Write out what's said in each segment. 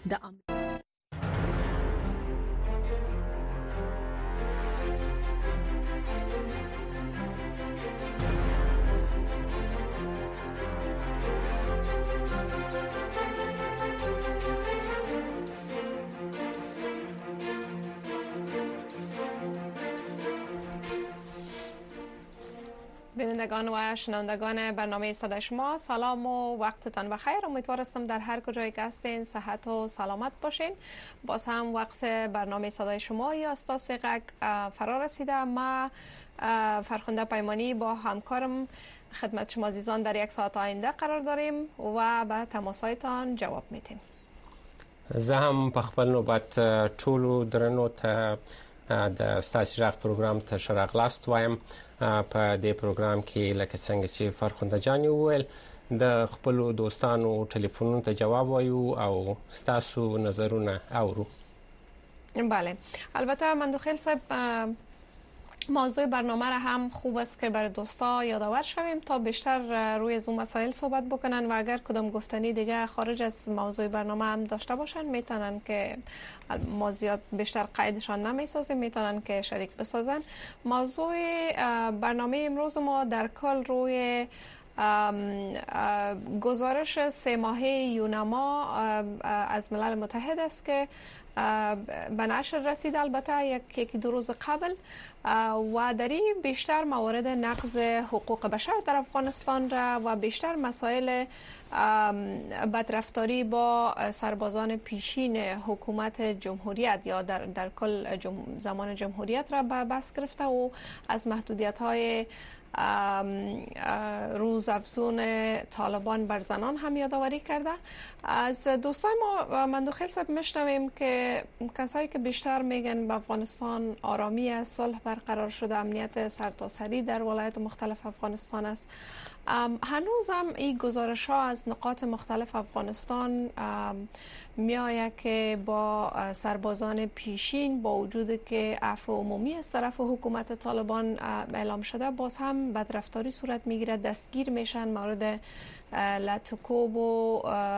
د بینندگان و شنوندگان برنامه صدای شما، سلام و وقتتان بخیر. امیدوار هستم در هر کجای که هستین صحت و سلامت باشین. باز هم وقت برنامه صدای شما یا استاس غږ فرا رسیده. ما فرخنده پیمانی با همکارم خدمت شما عزیزان در یک ساعت آینده قرار داریم و به تماسایتان جواب میدیم. زه هم په خپل نوبت ټولو درنو ته د ستاسو غږ پروګرام ته ښه راغلاست وایم. په دې پروګرام کې لکه څنګه چې فرخنده جان وویل د خپل دوستانو ټلیفونونو ته جواب وایو او ستاسو نظرونه اورو. بله، البته مندوخیل صاحب موضوع برنامه را هم خوب است که برای دوستا یادآور شویم تا بیشتر روی از اون مسائل صحبت بکنن و اگر کدام گفتنی دیگه خارج از موضوع برنامه هم داشته باشن میتونن که ما زیاد بیشتر قیدشان نمیسازیم، میتونن که شریک بسازن. موضوع برنامه امروز ما در کل روی گزارش 3 ماهه یونما از ملل متحد است که به نشر رسید، البته یکی 2 روز قبل، و در این بیشتر موارد نقض حقوق بشر در افغانستان را و بیشتر مسائل بدرفتاری با سربازان پیشین حکومت جمهوریت یا در کل زمان جمهوریت را به بحث گرفته و از محدودیت‌های روزافزون طالبان بر زنان هم یادآوری کرده. از دوستای ما مندوخیل صاحب میشنویم که کسایی که بیشتر میگن به افغانستان آرامی است، صلح برقرار شده، امنیت سرتاسری در ولایات مختلف افغانستان است. هنوز هم این گزارش ها از نقاط مختلف افغانستان می آید که با سربازان پیشین با وجود که عفو عمومی از طرف حکومت طالبان اعلام شده، باز هم بدرفتاری صورت می گیرد، دستگیر میشن، مورد لطکوب و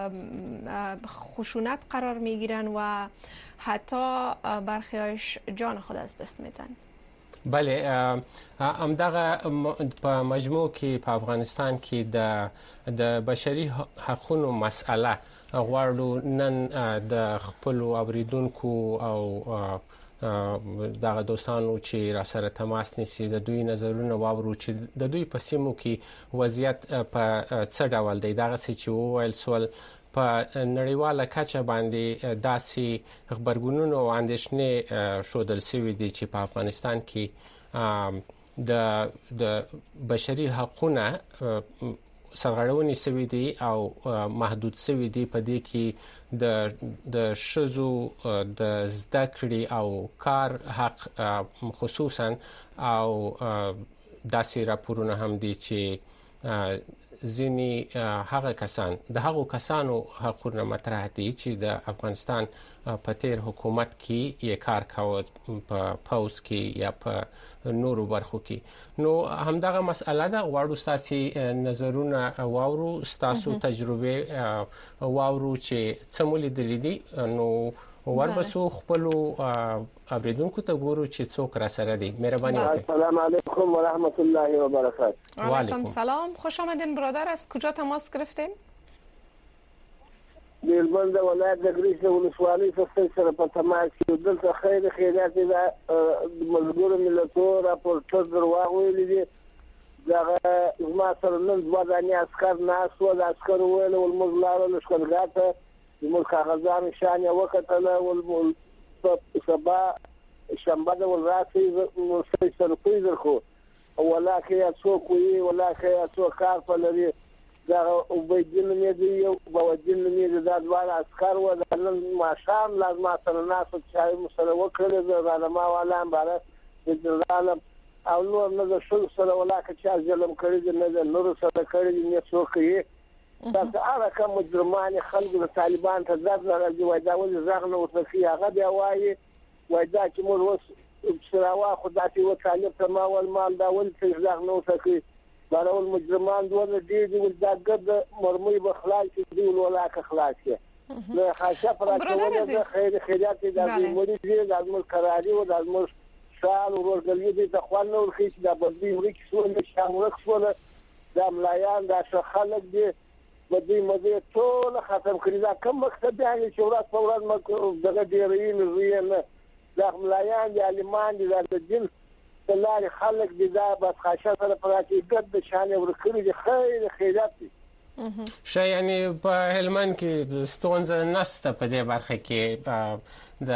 خشونت قرار می گیرن و حتی برخیاش جان خود از دست میدن. بله، همدغه په مجموع کې په افغانستان کې د بشري حقوقو مسأله غواړو نن د خپل اوریدونکو او دغه دوستانو چې را سره تماس نیسي د دوی نظرونه واورو چې د دوی په سیمو کې وضعیت په څه ډول دی. دغه چې وویل سول په نړیواله کچه باندې داسې خبرګونونه او اندېښنې ښودل شوي دي چې په افغانستان کې د بشري حقوقونه سرغړونې شوي دي او محدود شوي دي. په دې کې د ښځو د زده کړې او کار حق خصوصا او داسې راپورونه هم دي چې ځینې هغه کسانو حقونه مطرح دي چې د افغانستان په تیر حکومت کې یې کار کاوه په پوز کې یا په نورو برخو کې. نو همدغه مسأله ده، غواړو ستاسو نظرونه واورو، ستاسو تجربه واورو چې څه مو لیدلي دي. نو وربسو خپل اوریدونکو ته ګورو چې څوک را سره دي. مهرباني وکړئ. السلام علیکم و رحمت الله و برکاته. و علیکم سلام، خوش آمدین برادر. از کجا تماس گرفتین؟ دیلبند ولایت د ګریش ولسوالۍ څخه سره په تماس کې دلته خیر خیرات د ملګرو ملتونو راپورټر درواغوي دي. دا زما سره نن ځواني عسكر ناس و د عسكر ویل ولمزلار لشکرګاته موږ کاغذان شان وکړل ول سبا شنبه د ولراسي سره کوي درخو ولکه څوک وي ولکه څوک کار په لري. دا وبېجن مې دی یو بوجن مې د ځوان عسكر و د نن ماشام لازم سره ناس چې مسله وکړل د علماء والام بار د عالم او نور نه شل سره ولکه چې ظلم کړی نه د نور سره کړی نه څوک یې تاسو هغه کوم مجرمان خلک د طالبان ته ځد راځي وای دا ول زغنه وتخي هغه بیا وای دا چې موږ وس سراوا خدای او طالب ته ما ول مال دا ول چې زغنه وتخي دا ول مجرمان دوه دي دا ګد مرمي بخلاص دي ولاکه خلاص نه خاصه پراته خیر خیرات د مریض د ملکرالي او د مل شال ورګلې د خوان نور خېش د بدوی ورک سول شامل سول د ملایان د خلک دي بدوی مزه ټول ختم کړی دا کوم مقصد دی چې ورځ په ورځ دغه ډیرین زوینه د ملایان د علمان د جن تلاري خلک دي دا بس خاصه سره پراته ګد شان ورکړي دي خیر خیرات دي شای یعنی په هلمند کې ستونزه نشته په دې برخه کې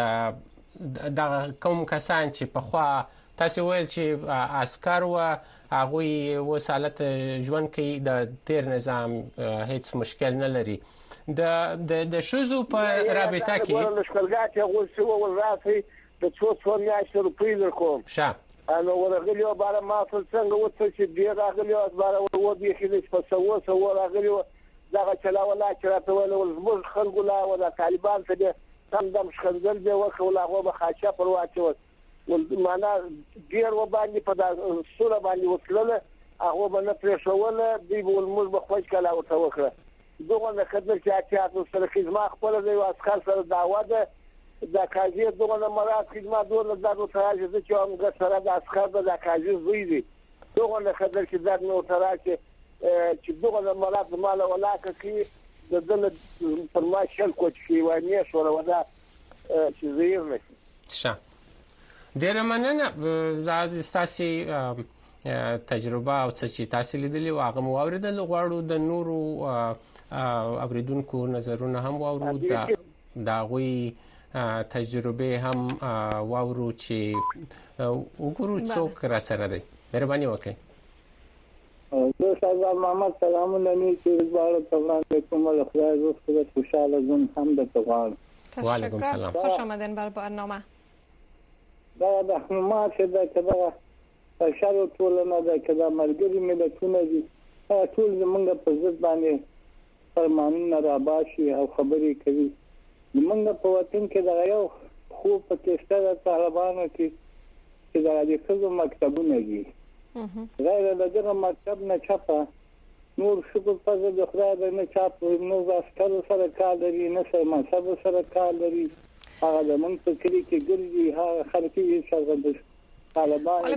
د کوم کسان چې په خوا تاسو ویل چې عسكر و هغه وسالت ژوند کې د تیر نظام هیڅ مشکل نه لري د شوزو په رابطه کې ولشکلګات هغه څو وراسي د څو میاشتې روپۍ درکوم انا ورغلیو بار ما څنګه وڅ چې دی راغلیو بار و دي خېل په سو راغلیو دا چلاولا چې راته ول زموږ خلکو لا ولا طالبان ته تم دم شخندل دی وکول هغه به خاصه پر واچو ول معنا ډیر و باندې په دا سوره باندې وکړل هغه به نه پرېښول دی ول موږ به خوښ کلا او توکړه دغه نه خدای چې تاسو سره خدمت خپل دی واسخر سره دعوه ده د کاجی دغه مراد خدمت دغه دغه تراجه چې هم سره د اسخر د کاجی زوی دی دغه نه خدای چې د نو تراجه چې دغه مراد مال ولاکه کې د دل فرمایشل کوچ کې وانه شو ودا چې زیر نشي ښه ډیر مننه د ستاسي تجربه او چې تاسو لیدلی او هغه موریدل غواړو د نورو اوریدونکو نظرونه هم واورو دا غوي تجربه هم واورو چې وګورو څوک را سره دی مهرباني وکړئ زه سردار محمد سلامونه نیسم زباله تبران کوم له خدای زوسته خوشاله زون هم د تغوان وعلیکم سلام خوش آمدین بر برنامه دا د حکومت د شارو ټولنه د کدا مرګري ملتونه دي ټول زمونږ په ضد باندې فرمانونه را باشي او خبري کوي زمونږ په وطن کې دا یو خو په کېسته طالبانو کې چې دا د خزو مکتبونه دي غیر دغه مکتب نه چاپه نور شکر پزه د خدای نه چاپ نو عسكر سره کار لري نه سره مذهب سره کار لري هغه د مونږ په کلی کې ګرځي هغه خلک یې شغل ولی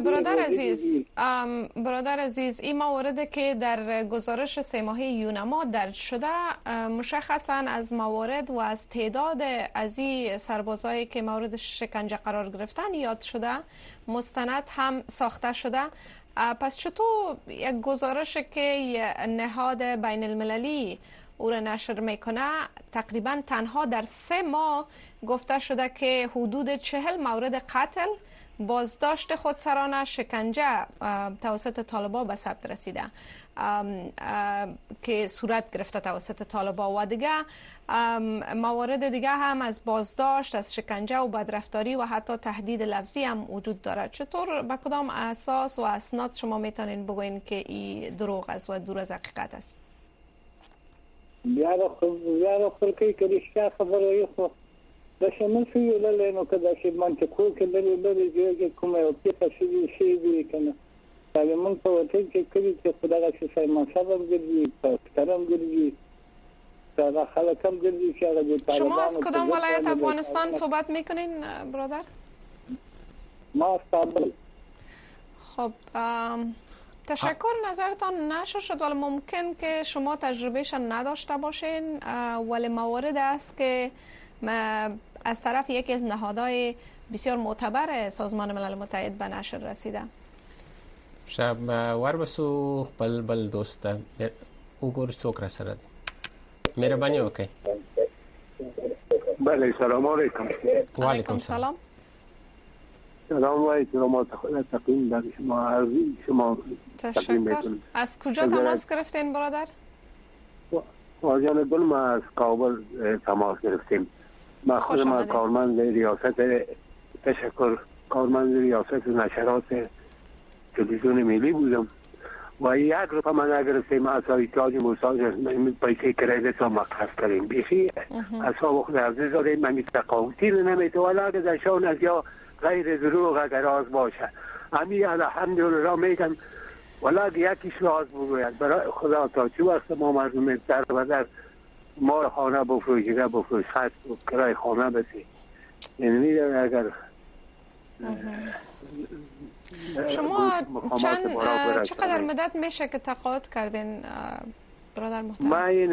برادر عزیز این موارد که در گزارش 3 ماهه یونما درج شده مشخصا از موارد و از تعداد از این سربازایی که مورد شکنجه قرار گرفتن یاد شده مستند هم ساخته شده پس چطور یک گزارش که نهاد بین المللی او را نشر میکنه تقریبا تنها در 3 ماه گفته شده که حدود 40 مورد قتل بازداشت خودسرانه شکنجه توسط طالبان به ثبت رسیده که صورت گرفته توسط طالبان و دیگه موارد دیگه هم از بازداشت از شکنجه و بدرفتاری و حتی تهدید لفظی هم وجود دارد. چطور به کدام اساس و اسناد شما میتونین بگوین که این دروغ است و دور از حقیقت است؟ بیا خلکی که رشته خبره خو د شمن شو ولنو کدا چې منطقو کې لري کومه او په شي دي کنه دا موږ په وته کې کړي چې خدای چې سیمه سبب ګرځي په کرم ګرځي دا خلک هم ګرځي چې هغه د شما از کدام ولایت افغانستان صحبت میکنین برادر؟ ما کابل. خب تشکر. نظرتان نشر شد ولی ممکن که شما تجربهش نداشته باشین ولی موارد است که از طرف یکی از نهادهای بسیار معتبر سازمان ملل متحد به نشر رسیده. شب وربسو بل دوسته وګور څوک را سره دي. مهرباني وکړئ. بله سلام علیکم. و علیکم سلام. سلام علیکم. تقدیم در شما تشکر. از کجا تماس گرفتین برادر؟ آجان گل ما از کابل تماس گرفتیم. ما خودم کارمند ریاست تشکر کارمند ریاست نشرات تلویزیون ملی بودم و یک روپا من نگرفتیم از ایتلاج موساج پیسه کردیت رو مقصد کردیم بیشی اصلا خود عزیز داریم من تقاوتی رو نمیتوالا که درشان از یا غیر دروغ اگر آز باشه امی الحمدلله میگم ولی یکیش راز بگوید برای خدا تا چه وقت ما مردم در و در مال خانه بفروشیده بفروش خط کرای خانه بسی. یعنی اگر شما چقدر مدت میشه که تقاعد کردین برادر محترم؟ ما این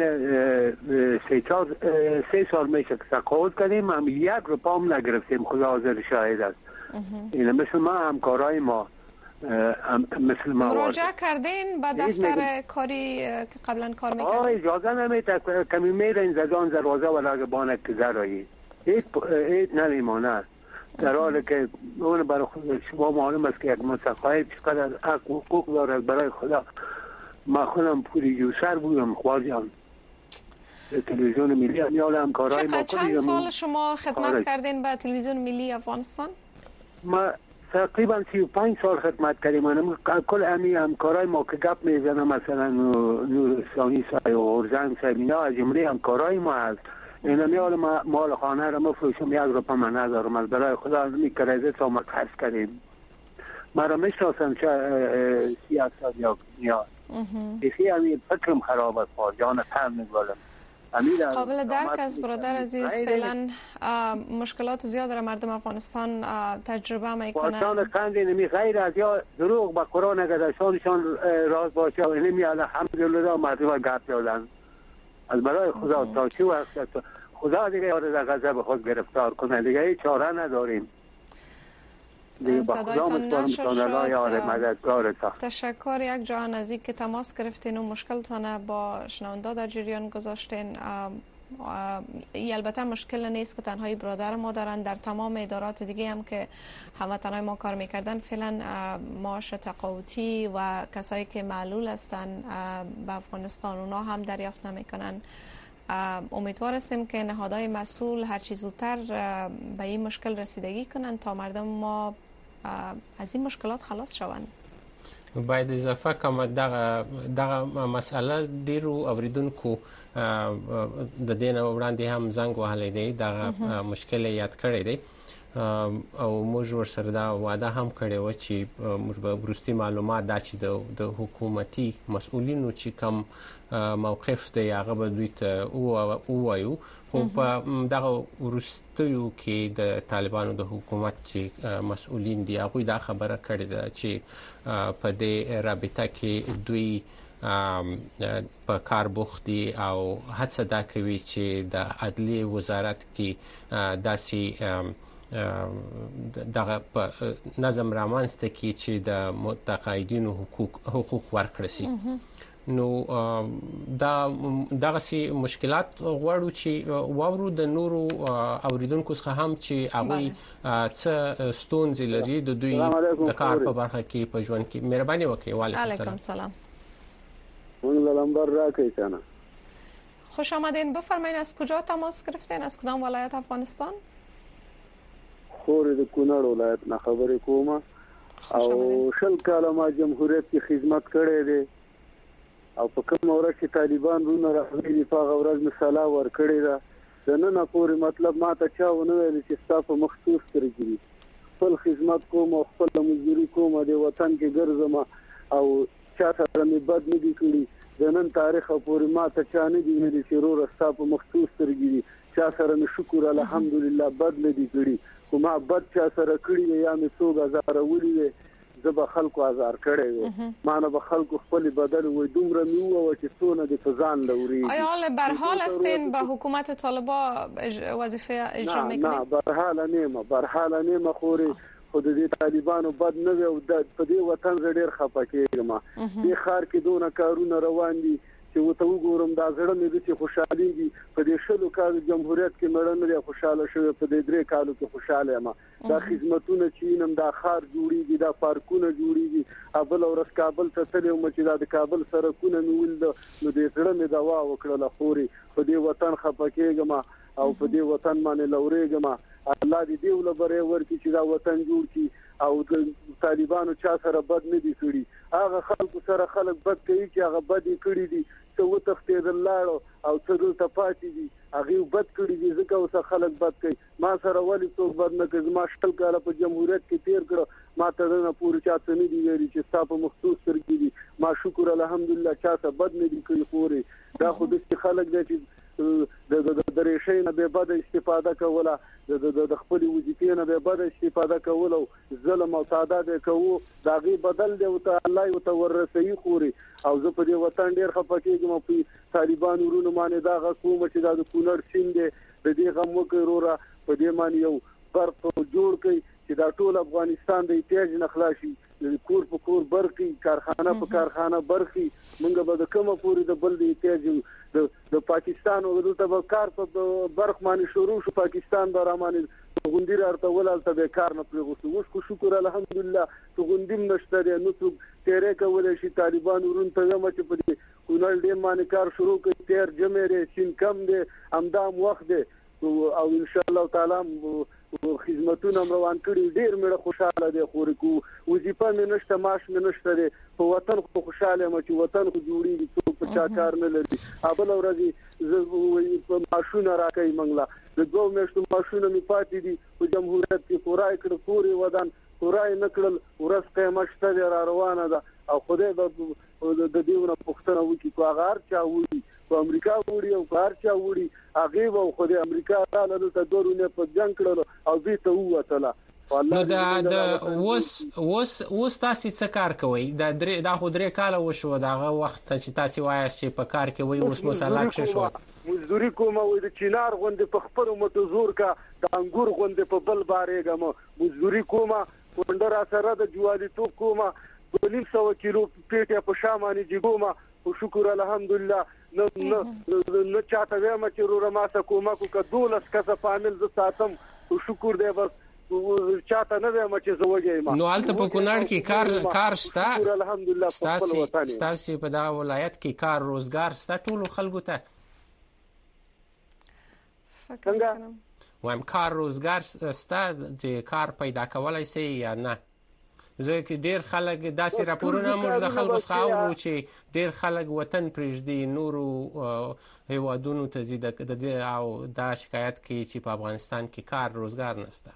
3 سال میشه که تقاعد کردیم. هم 1 روپیه هم نگرفتیم، خدا حاضر شاهد است. این مثل ما همکارای ما مثل ما مراجعه کردین به دفتر کاری که قبلا کار میکردین؟ اجازه نمیده، کمی میرین زدان دروازه ولی بانه که زرایی هیچ نمیمانه. در حالی که اون برای خود شما معلوم است که یک متقاعد چقدر حقوق دارد. برای خدا ما خودم پوری یوسر بودم خواجان تلویزیون ملی همکارای ما. چند سال شما خدمت کردین به تلویزیون ملی افغانستان؟ ما تقریبا 35 سال خدمت کردیم. من کل همکارای ما که گپ میزنم، مثلا نورستانی صاحب و اورزن صاحب، اینا از جمله همکارای ما هست. اینا میال مال خانه را مفروشم 1 روپیه من ندارم. از برای خدا از می کریدت تا ما خرج کردیم. ما را میشناسم چه سیاست یا نیاز بسی همین فکرم خراب است. جان تن میگوالم قابل درک از برادر عزیز. فعلا مشکلات زیاد را مردم افغانستان تجربه میکنن. پاسان خندی نمی غیر از یا دروغ با قرآن اگر شانشان راز باشه و نمی الحمدلله مردم گپ دادن. از برای خدا تا چه وقت خدا دیگه یاد در غضب خود گرفتار کنه، دیگه هیچ چاره نداریم. صدایتان نشر شد. تشکر. یک جا نزدیک که تماس گرفتین و مشکلتان با شنونده در جریان گذاشتین. البته مشکل نیست که تنهایی برادر ما دارن، در تمام ادارات دیگه هم که هموطنای ما کار میکردن فعلا معاش تقاعدی و کسایی که معلول هستن به افغانستان اونا هم دریافت نمیکنن. امیدوار هستیم که نهادهای مسئول هر چیز زودتر به این مشکل رسیدگی کنن تا مردم ما از این مشکلات خلاص شوند. باید اضافه کوم دغه مسأله ډیرو اوریدونکو د دې نه وړاندې هم زنګ وهلی دی، دغه مشکل یاد کړی دی او موږ ورسره دا وعده هم کړې و چې موږ به وروستي معلومات دا چې د حکومتي مسؤلینو چې کم موقف دی هغه به دوی ته ووایو. خو په دغه وروستیو کې د طالبانو د حکومت چې مسؤلین دي هغوی دا خبره کړې ده چې په دې رابطه کې دوی په کار بوخت دي او هڅه دا کوي چې د عدلیې وزارت کې داسې دغه نظم رامنځته کړي چې د متقاعدینو حقوق ورکړي سي. نو دغه سي مشکلات غواړو چې واورو د نورو اوریدونکو څخه هم چې هغه څه ستونزې لري د دوی د کار په برخه کې په ژوند کې. مهرباني وکړئ. وعلیکم السلام. اون نمبر راکړئ کنه. خوش آمدین. بفرمایید از کجا تماس گرفتین؟ از کدام ولایت افغانستان؟ خوري د کونړ ولایت نه خبرې کوم او شل کاله ما جمهوریت کې خدمت کړې ده او په کوم ورځ چې طالبان رونه راغلي په هغه ورځ مثاله ور کړې ده. د نن پورې مطلب ما ته چا ونه ویل چې تاسو مخصوص ترګي خپل خدمت کوم او خپل مزدوري کوم د وطن کې ګرځم او چا سره مې بد نه دي کړی. د نن تاریخ پورې ما ته چا نه دي ویلي چې رور تاسو مخصوص ترګي. چا سره مې شکر الحمدلله بد نه دي کړی. کومه بد چا سره کړی یا مې څو غزار ولې زب خلکو آزار کړي ما نه به خلکو خپل بدل وي دومره میو چې څونه د فزان لوري. آیا حال به حال هستین به حکومت طالبا وظیفه اجرا میکنین؟ نه به حال نه خوري خود دې طالبانو بد نه وي او په دې وطن ډېر خپه کېږم. دې خار کې دونه کارونه روان دي چې وته وګورم دا زړه مې چې خوشحالي دي. په دې شلو کال جمهوریت کې مړ نه خوشاله شوی، په دې 3 کالو کې خوشاله یم. دا خدمتونه چې نن دا خار جوړیږي، دا پارکونه جوړیږي. ابل او رس کابل ته تلم چې دا د کابل سرکونه نیول نو دې زړه مې دوا وکړه خوري. په دې وطن خپه کېږم او په دې وطن باندې لورېږم. الله دې دې ولبره ورکی چې دا وطن جوړ کړي او د طالبانو چا سره بد نه دي کړی. هغه خلکو سره خلک بد کوي چې هغه بد کړی دي. څه وتښتېدل لاړو او څه دلته پاتې دي هغه بد کړی دي ځکه اوس خلک بد کوي. ما سره ولی څوک بد نه کوي. ما شل کاله په جمهوریت کې تیر کړو. ما ته نه پوره چاته نه دی ویلي چې تاسو مخصوص سترګې دي. ما شکر الحمدلله چاته بد نه دي کوي خوري. دا خو د خلک دي چې د ریشې نه به بد استفاده کوله، د خپل وظیفې نه به بد استفاده کوله او ظلم او تعداد کوو. دا غي بدل دی او ته الله یو ته ورسي خوري. او زه په دې وطن ډیر خپکیږم په طالبان ورونو باندې دا غوښمه چې دا د کونړ سیند دی د دې غم وکړو په دې باندې یو فرق جوړ کړي چې دا ټول افغانستان د احتیاج نه خلاصي، کور په کور برخي، کارخانه په کارخانه برخي. موږ به د کومه پوری د بل د احتیاج د پاکستان او دلته به کار په برخ باندې شروع شو. پاکستان به رامانه غوندیر ارته ولالته به کار نه پرغوسو. اوس کو شکر الحمدلله تو غوندیم نشته دی نو څوک تیرې کولای شي. طالبان ورون ته هم چې په دې کونړ ډیر باندې کار شروع کړي، تیر جمعې سین کم دی امدام وخت دی او ان شاء الله تعالی خدمتونه روان کړي. ډیر مړه خوشاله دي خوري کو وظیفه مې نشته، معاش مې نشته دي. په وطن خو خوشاله م چې وطن خو جوړیږي، څوک په چا کار نه لري. ابل ورځي زه په معاشونه راکې منګلا د 2 میاشتو معاشونه می پاتې دي په جمهوریت کې پورای کړ پوری ودان پورای نکړل ورځ قیامت شته را روانه ده. او خدای د دیونه پښتنه وکي کو هغه چا وړي په امریکا وړي او کار چا وړي هغه و خدای امریکا تعالی ته دورونه په جنگ کړل او دې ته وته. نو دا تاسو څه کار کوي؟ دا خو 3 کاله وشو داغه وخت چې تاسو وایاست چې په کار کې وای اوس مسلک شو. مزدوري کوم او د چینار غوندې په خپل متزور کا د انګور غوندې په بل بارېګم مزدوري کوم کونډه سره د جوالي تو کوم 200 کیلو پیټه په شامانه جګوم. او شکر الحمدلله نو چاته وایم چې رو رماسه کومه کو کدولس کسه فامیل ز ساتم. او شکر دی بس چاته نه وایم چې زوږی ما. نو الته په کونړ کې کار شته الحمدلله په خپل وطن ستاسو په دا ولایت کې کار روزګار شته ټول خلکو ته؟ څنګه وایم کار روزګار شته چې کار پیدا کولای شي یا نه؟ زه کې ډیر خلک داسې راپورونه موږ د خلکو څخه اورو چې ډیر خلک وطن پرېږدي نورو هیوادونو ته ځي او دا شکایت کوي چې په افغانستان کې کار روزګار نشته.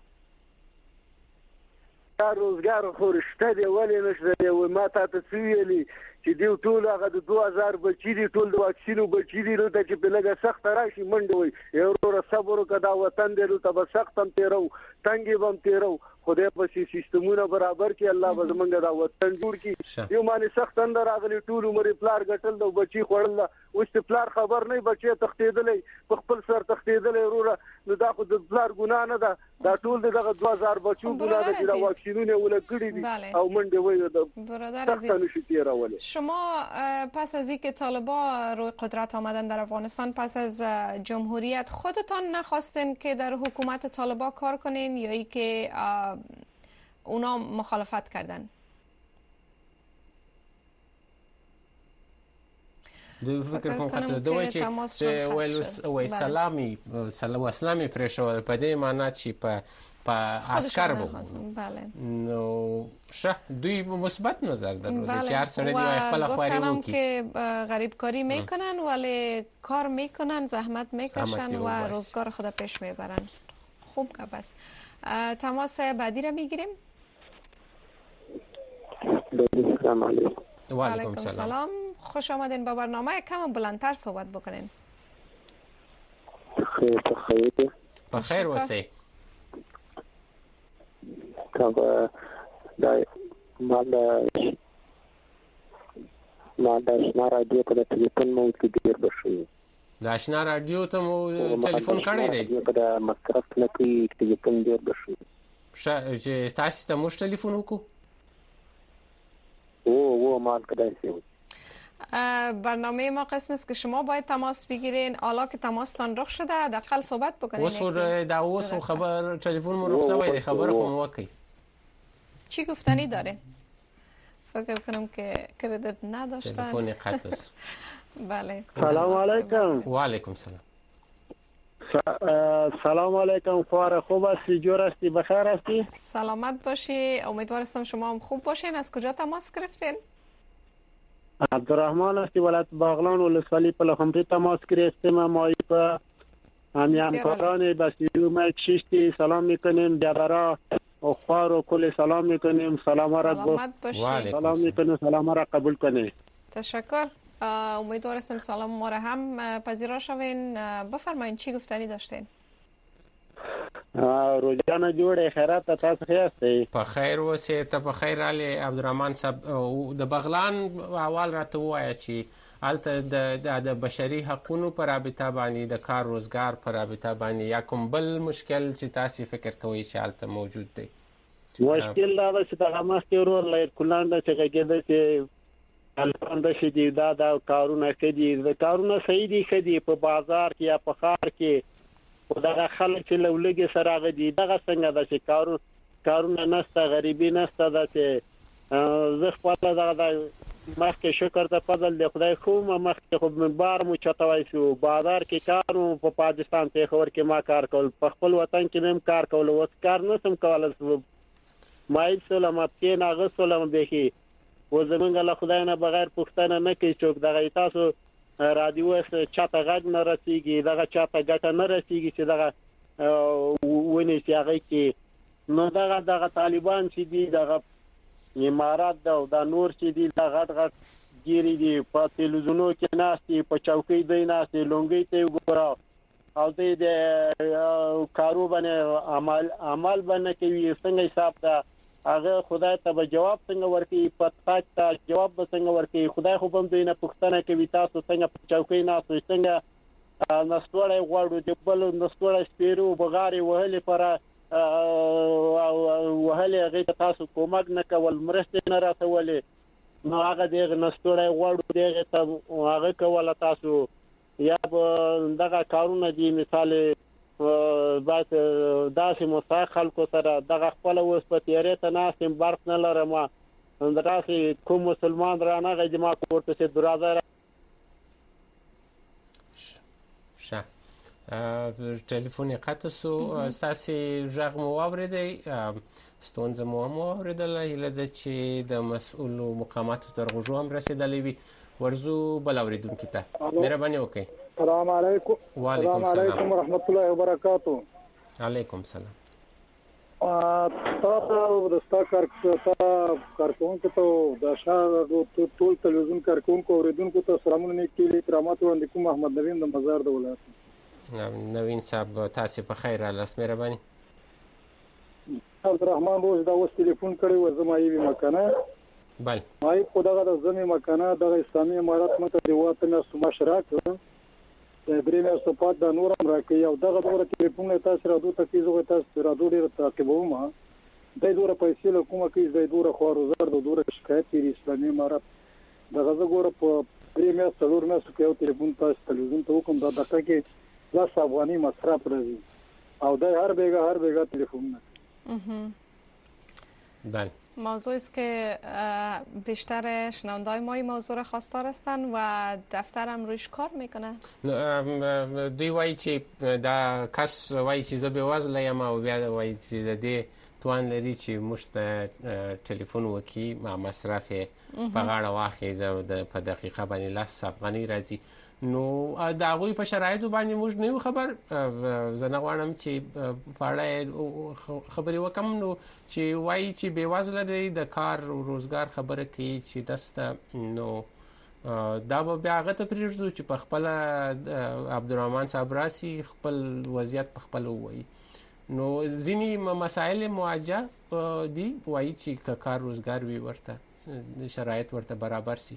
کار روزګار خو شته دی ولې نشته دی؟ ما ته څه ویلي چې دی ټول هغه د 2000 بچی دي ټول د واکسینو بچی دي نو ته چې په لګه سخت راشي منډه وي یو ور صبر وکړه وطن دی نو ته به سخت هم تیرو تنګي بم تیرو. خدای په سیستمونو برابر کې الله به زمونږ دا وطن جوړ کړي. یو معنی سخت اندر راغلي ټول عمر پلار غټل د بچی خوړل اوس ته پلار خبر نه بچی تختیدلې په خپل سر تختیدلې وروره نو دا خو د پلار ګناه نه ده. دا ټول دغه 2000 بچو ګناه ده چې دا واکسینونه ولکړي دي او منډه وي د برادر عزیز. شما پس از اینکه طالبان روی قدرت آمدن در افغانستان پس از جمهوریت خودتان نخواستین که در حکومت طالبان کار کنین یا ای که اونا مخالفت کردن؟ دو فکر کوم خاطر دوی چې وای سلامي پرېښول په دې معنی چې په عسكر وو. بله. نو شه دوی مثبت نظر درلود چې هر سړی دی خپل خواري وکړي. که غریب کاری میکنن ولی کار میکنن زحمت میکشن و روزگار خود پیش میبرن. خوب که بس تماس بعدی را میگیریم. و علیکم سلام. خوش آمدین به برنامه. کم بلندتر صحبت بکنین. بخیر وسی. ما د آشنا رادیو په ټلیفون مو کې ډیر بشي. د آشنا رادیو ته مو ټلیفون کړی دی؟ په د مصرف نه کې ټلیفون ډیر بشي. چې تاسو ته مو ټلیفون وکړو؟ او ما کداسی. برنامه ما قسم است که شما باید تماس بگیرین. حالا که تماستان رخ شده حداقل صحبت بکنین. واسه خبر تلفن مو رخصت خبر خو موکی. چی گفتنی داره؟ فکر کنم که کردیت نداشتن. تلفن قطع است. بله. سلام علیکم. و علیکم سلام. سلام علیکم. خوار خوب هستی؟ جور هستی؟ بخیر هستی؟ سلامت باشی. امیدوارم شما هم خوب باشین. از کجا تماس گرفتین؟ عبدالرحمن هستی ولایت باغلان ولسوالی پلخمری تماس گرفتیم. ما په همکاران بسیار ما کشتی سلام میکنیم. جبرا اخبار کل سلام میکنیم. سلامت باشید. سلام میکنیم، سلام را قبول کنید. تشکر. امیدوار هستم سلام ما را هم پذیرا شوین. بفرمایید چی گفتنی داشتین؟ روزانه جوړه خیرات تاسو ښه یاستئ؟ په خیر اوسئ. ته په خیر علي عبدالرحمن صاحب د بغلان اول راته ووایه چې هلته د بشري حقونو پر رابطه باندې د کار روزګار پر رابطه باندې یا کوم بل مشکل چې تاسو فکر کوئ چې هلته موجود دی؟ مشکل دا ده چې هغه مخکې ورور کلانده چې کېده چې الفانده شدي دا کارونه کدي د کارونه صحیح دي کدي په بازار کې یا په ښار کې دا خلک چې لولګي سره غدي دغه څنګه د کارونه نسته غریبي نسته د چې زه خپل دغه مخکې شکر ته فضل دی خدای خو مخکې خو بار مو چتوي شو بازار کې کارو په پاکستان ته خبر کې ما کار کول په خپل وطن کې نیم کار کول اوس کار نسم کولای مایل سلام په ناغه سلام بهي و زمونږ له خدای نه بغیر پښتنه نه کوي څوک دغه تاسو رادیو چاته غږ نه رسیږي دغه چاته ګټه نه رسیږي چې دغه ونی چې هغه کې نو دغه طالبان چې دي دغه امارات دا نور چې دي دغه غټ ګيري دي په تلویزیونو کې ناشتي په چوکۍ دی ناشتي لونګي ته وګورئ او دې کارو باندې عمل باندې کوي څنګه حساب دا هغه خدای ته جواب څنګه ورکړي پاتاک ته جواب څنګه ورکړي خدای خو بم دوی نه پښتنه کوي تاسو څنګه په چوکۍ ناسو څنګه نستوړې غواړو چې بل نستوړې سپیرو بغاري وهلې پر وهلې هغه تاسو کومک نه کول مرسته نه راتولې نو هغه دغه نستوړې غواړو دغه ته هغه کوله تاسو یا دغه کارونه دي مثال باید داسې مساق خلکو سره دغه خپل اوس په تیارې ته ناسم برق نه لرم داسې کوم مسلمان رانه غږ ما کوړته چې دروازه شه ټلیفون قطع سو تاسو ژغ مو اوریدئ ستونزه مو اوریدل هیله ده چې د مسؤل مقاماتو تر غوږو هم رسیدلې وي ورزو بل اوریدونکو ته مهرباني وکړئ. السلام علیکم. وعلیکم السلام ورحمۃ اللہ وبرکاتہ. علیکم السلام. تاسو د کارکونکو ته د شاه ټول تلویزیون کارکونکو اوریدونکو ته سلامونه نیکي کرامات وړاندې کوم محمد نوین د مزار د ولایت. نوین صاحب تاسو په خیر رالاست مهرباني. عبدالرحمن روز دا اوس ټلیفون کړی و زمایي مکانه بل مای په دغه زمي مکانه د اسلامي امارات مته دی واته نه سمشراک د درېمه صفات د نورم راکې او دغه ډول ټلیفون تاسو را دوه تکیزو تاسو را دوه ډیر تعقیبوم د دوه پیسې له کومه کې د دوه خو زر د دوه شکایت لري اسلامي امارات دغه زګوره په درېمه څلور مې سکه یو ټلیفون تاسو تلویزیون ته کوم دا دغه کې 10 افغاني مصرف راځي او د هر بیگا تلفن بله. موضوعی است که بیشتر شنونده‌های ما این موضوع را خواستار هستند و دفترم روش کار میکنه. دوی وایي چې دا کس وایي چې زه بېوزله یم او بیا وایي چې د دې توان لري چې موږ ته ټلیفون وکړي مصرف یې په غاړه واخلي په دقیقه باندې 10 افغانۍ راځي. نو د هغوی په شرایطو باندې موږ نه یو خبر. زه نه غواړم چې په اړه خبرې وکړم نو چې وایي چې بېوزله دی د کار روزګار خبره کوي چې دسته نو دا به بیا هغه ته پرېږدو چې په خپله عبدالرحمن صاحب راسي خپل وضعیت په خپله ووایي. نو ځینې مسایل مواجه دي وایي چې که کار روزګار وي ورته شرایط ورته برابر سي.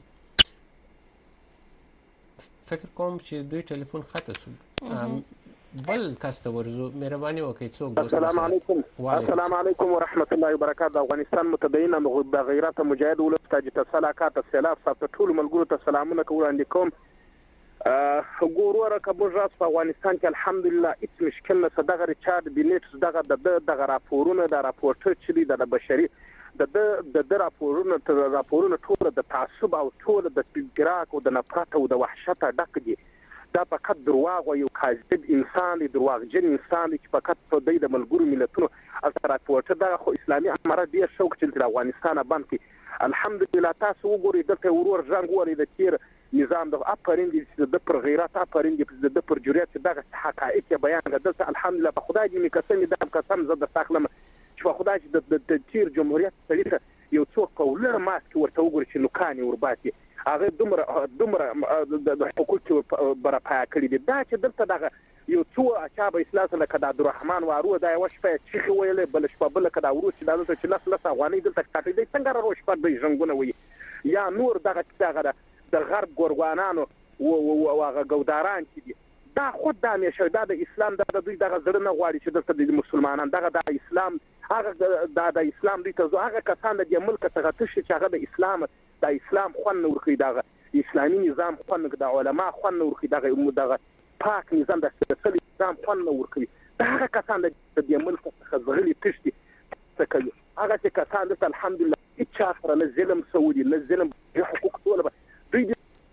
فکر کوم چې دوی ټلیفون خطا شو. بل کس ته ورزو مهرباني وکړئ څوک دوست. السلام علیکم. السلام علیکم ورحمت الله وبرکاته. افغانستان متدین د غیرت مجاهد ولس تاج تسلاکات سلاف صاحب ټول ملګرو ته سلامونه کوم کوم ګوروره کبوجاس په افغانستان کې الحمدلله هیڅ مشکل نه صدغه ریچارډ بینټس دغه راپورونه د راپورټر چې د بشري د راپورونو ټول د تعصب او ټول د ګراک او د نفرت او د وحشت ډک دي. دا فقط درواغ او یو کاذب انسان دی، درواغجن انسان دی چې فقط په د ملګرو ملتونو اثر راپورټر دغه خو اسلامي امارات دی شوک چې د افغانستان باندې الحمدلله تاسو وګورئ دلته ورور ژوند ورې د تیر نظام د اپرنګ د پر غیرت اپرنګ د پر جریات دغه حقایق بیان دلته الحمدلله په خدای دې می قسم زه د ساخلم چې خدای چې د تیر جمهوریت سړي ته یو څو قولونه ماسک ورته وګوري چې نوکان ورباسي هغه دومره د حقوق برپا کړی دي دا چې دلته دغه یو څو اصحاب اسلام سره کدا عبدالرحمن وارو دا یو شپه چې ویلې بل شپه بل کدا ورو چې دلته چې لس افغاني دلته کاټي دي څنګه راو شپه د ژوندونه وي یا نور دغه د غرب ګورګوانانو او هغه ګوداران چې دي دا خود د همیشه د اسلام د دوی دغه زړه نه غواړي چې دلته د مسلمانانو دغه د اسلام هغه د اسلام دوی ته هغه کسان د ملک څخه تشي چې هغه د اسلام خوان ورخي دغه اسلامي نظام خوان د علما خوان ورخي دغه پاک نظام د سیاسي نظام خوان ورخي هغه کسان د ملک څخه زغلي تشتي څخه هغه چې کسان د الحمدلله اچا سره نه ظلم سعودي نه ظلم حقوق ټول دوی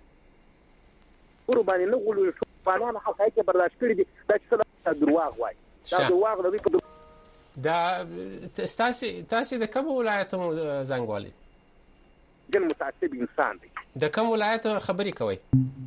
قرباني نه غولو باندې حقایق برداشت کړی دي دا چې دروغ وایي دا دروغ د دې په دا تاسو د کوم ولایت مو زنګوالي جن متعصب انسان دی د کوم ولایت خبري کوي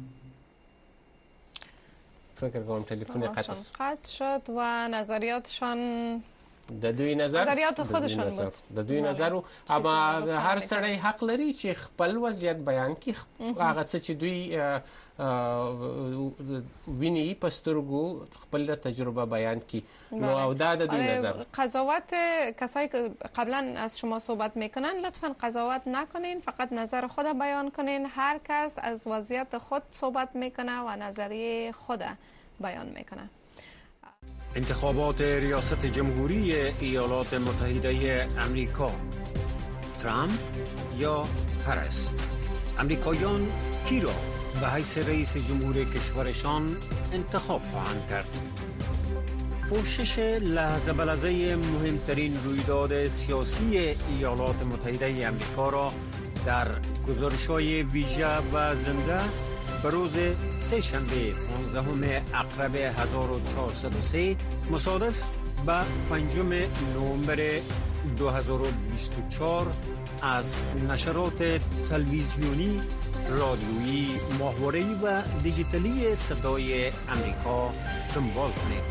فکر کوم تلفن قطع شد و نظریاتشان د دوی نظریات خودشان بود د دوی نظر اما هر سړی حق لري چې خپل وضعیت بیان کړي هغه څه چې دوی ویني پسترګو خپل تجربه بیان کړي نو او دا د دوی نظر قضاوت کسایی که قبلا از شما صحبت میکنن لطفا قضاوت نکنین فقط نظر خود بیان کنین هر کس از وضعیت خود صحبت میکنه و نظریه خود بیان میکنه انتخابات ریاست جمهوری ایالات متحده امریکا ترامپ یا هریس امریکاییان کی را به حیث رئیس جمهور کشورشان انتخاب خواهند کرد پوشش لحظه به لحظه مهمترین رویداد سیاسی ایالات متحده امریکا را در گزارش‌های ویژه و زنده به روز سه‌شنبه 15 اقرب 1403 مصادف به 5 نوامبر 2024 از نشرات تلویزیونی، رادیویی، ماهواره‌ای و دیجیتالی صدای امریکا دنبال کنید.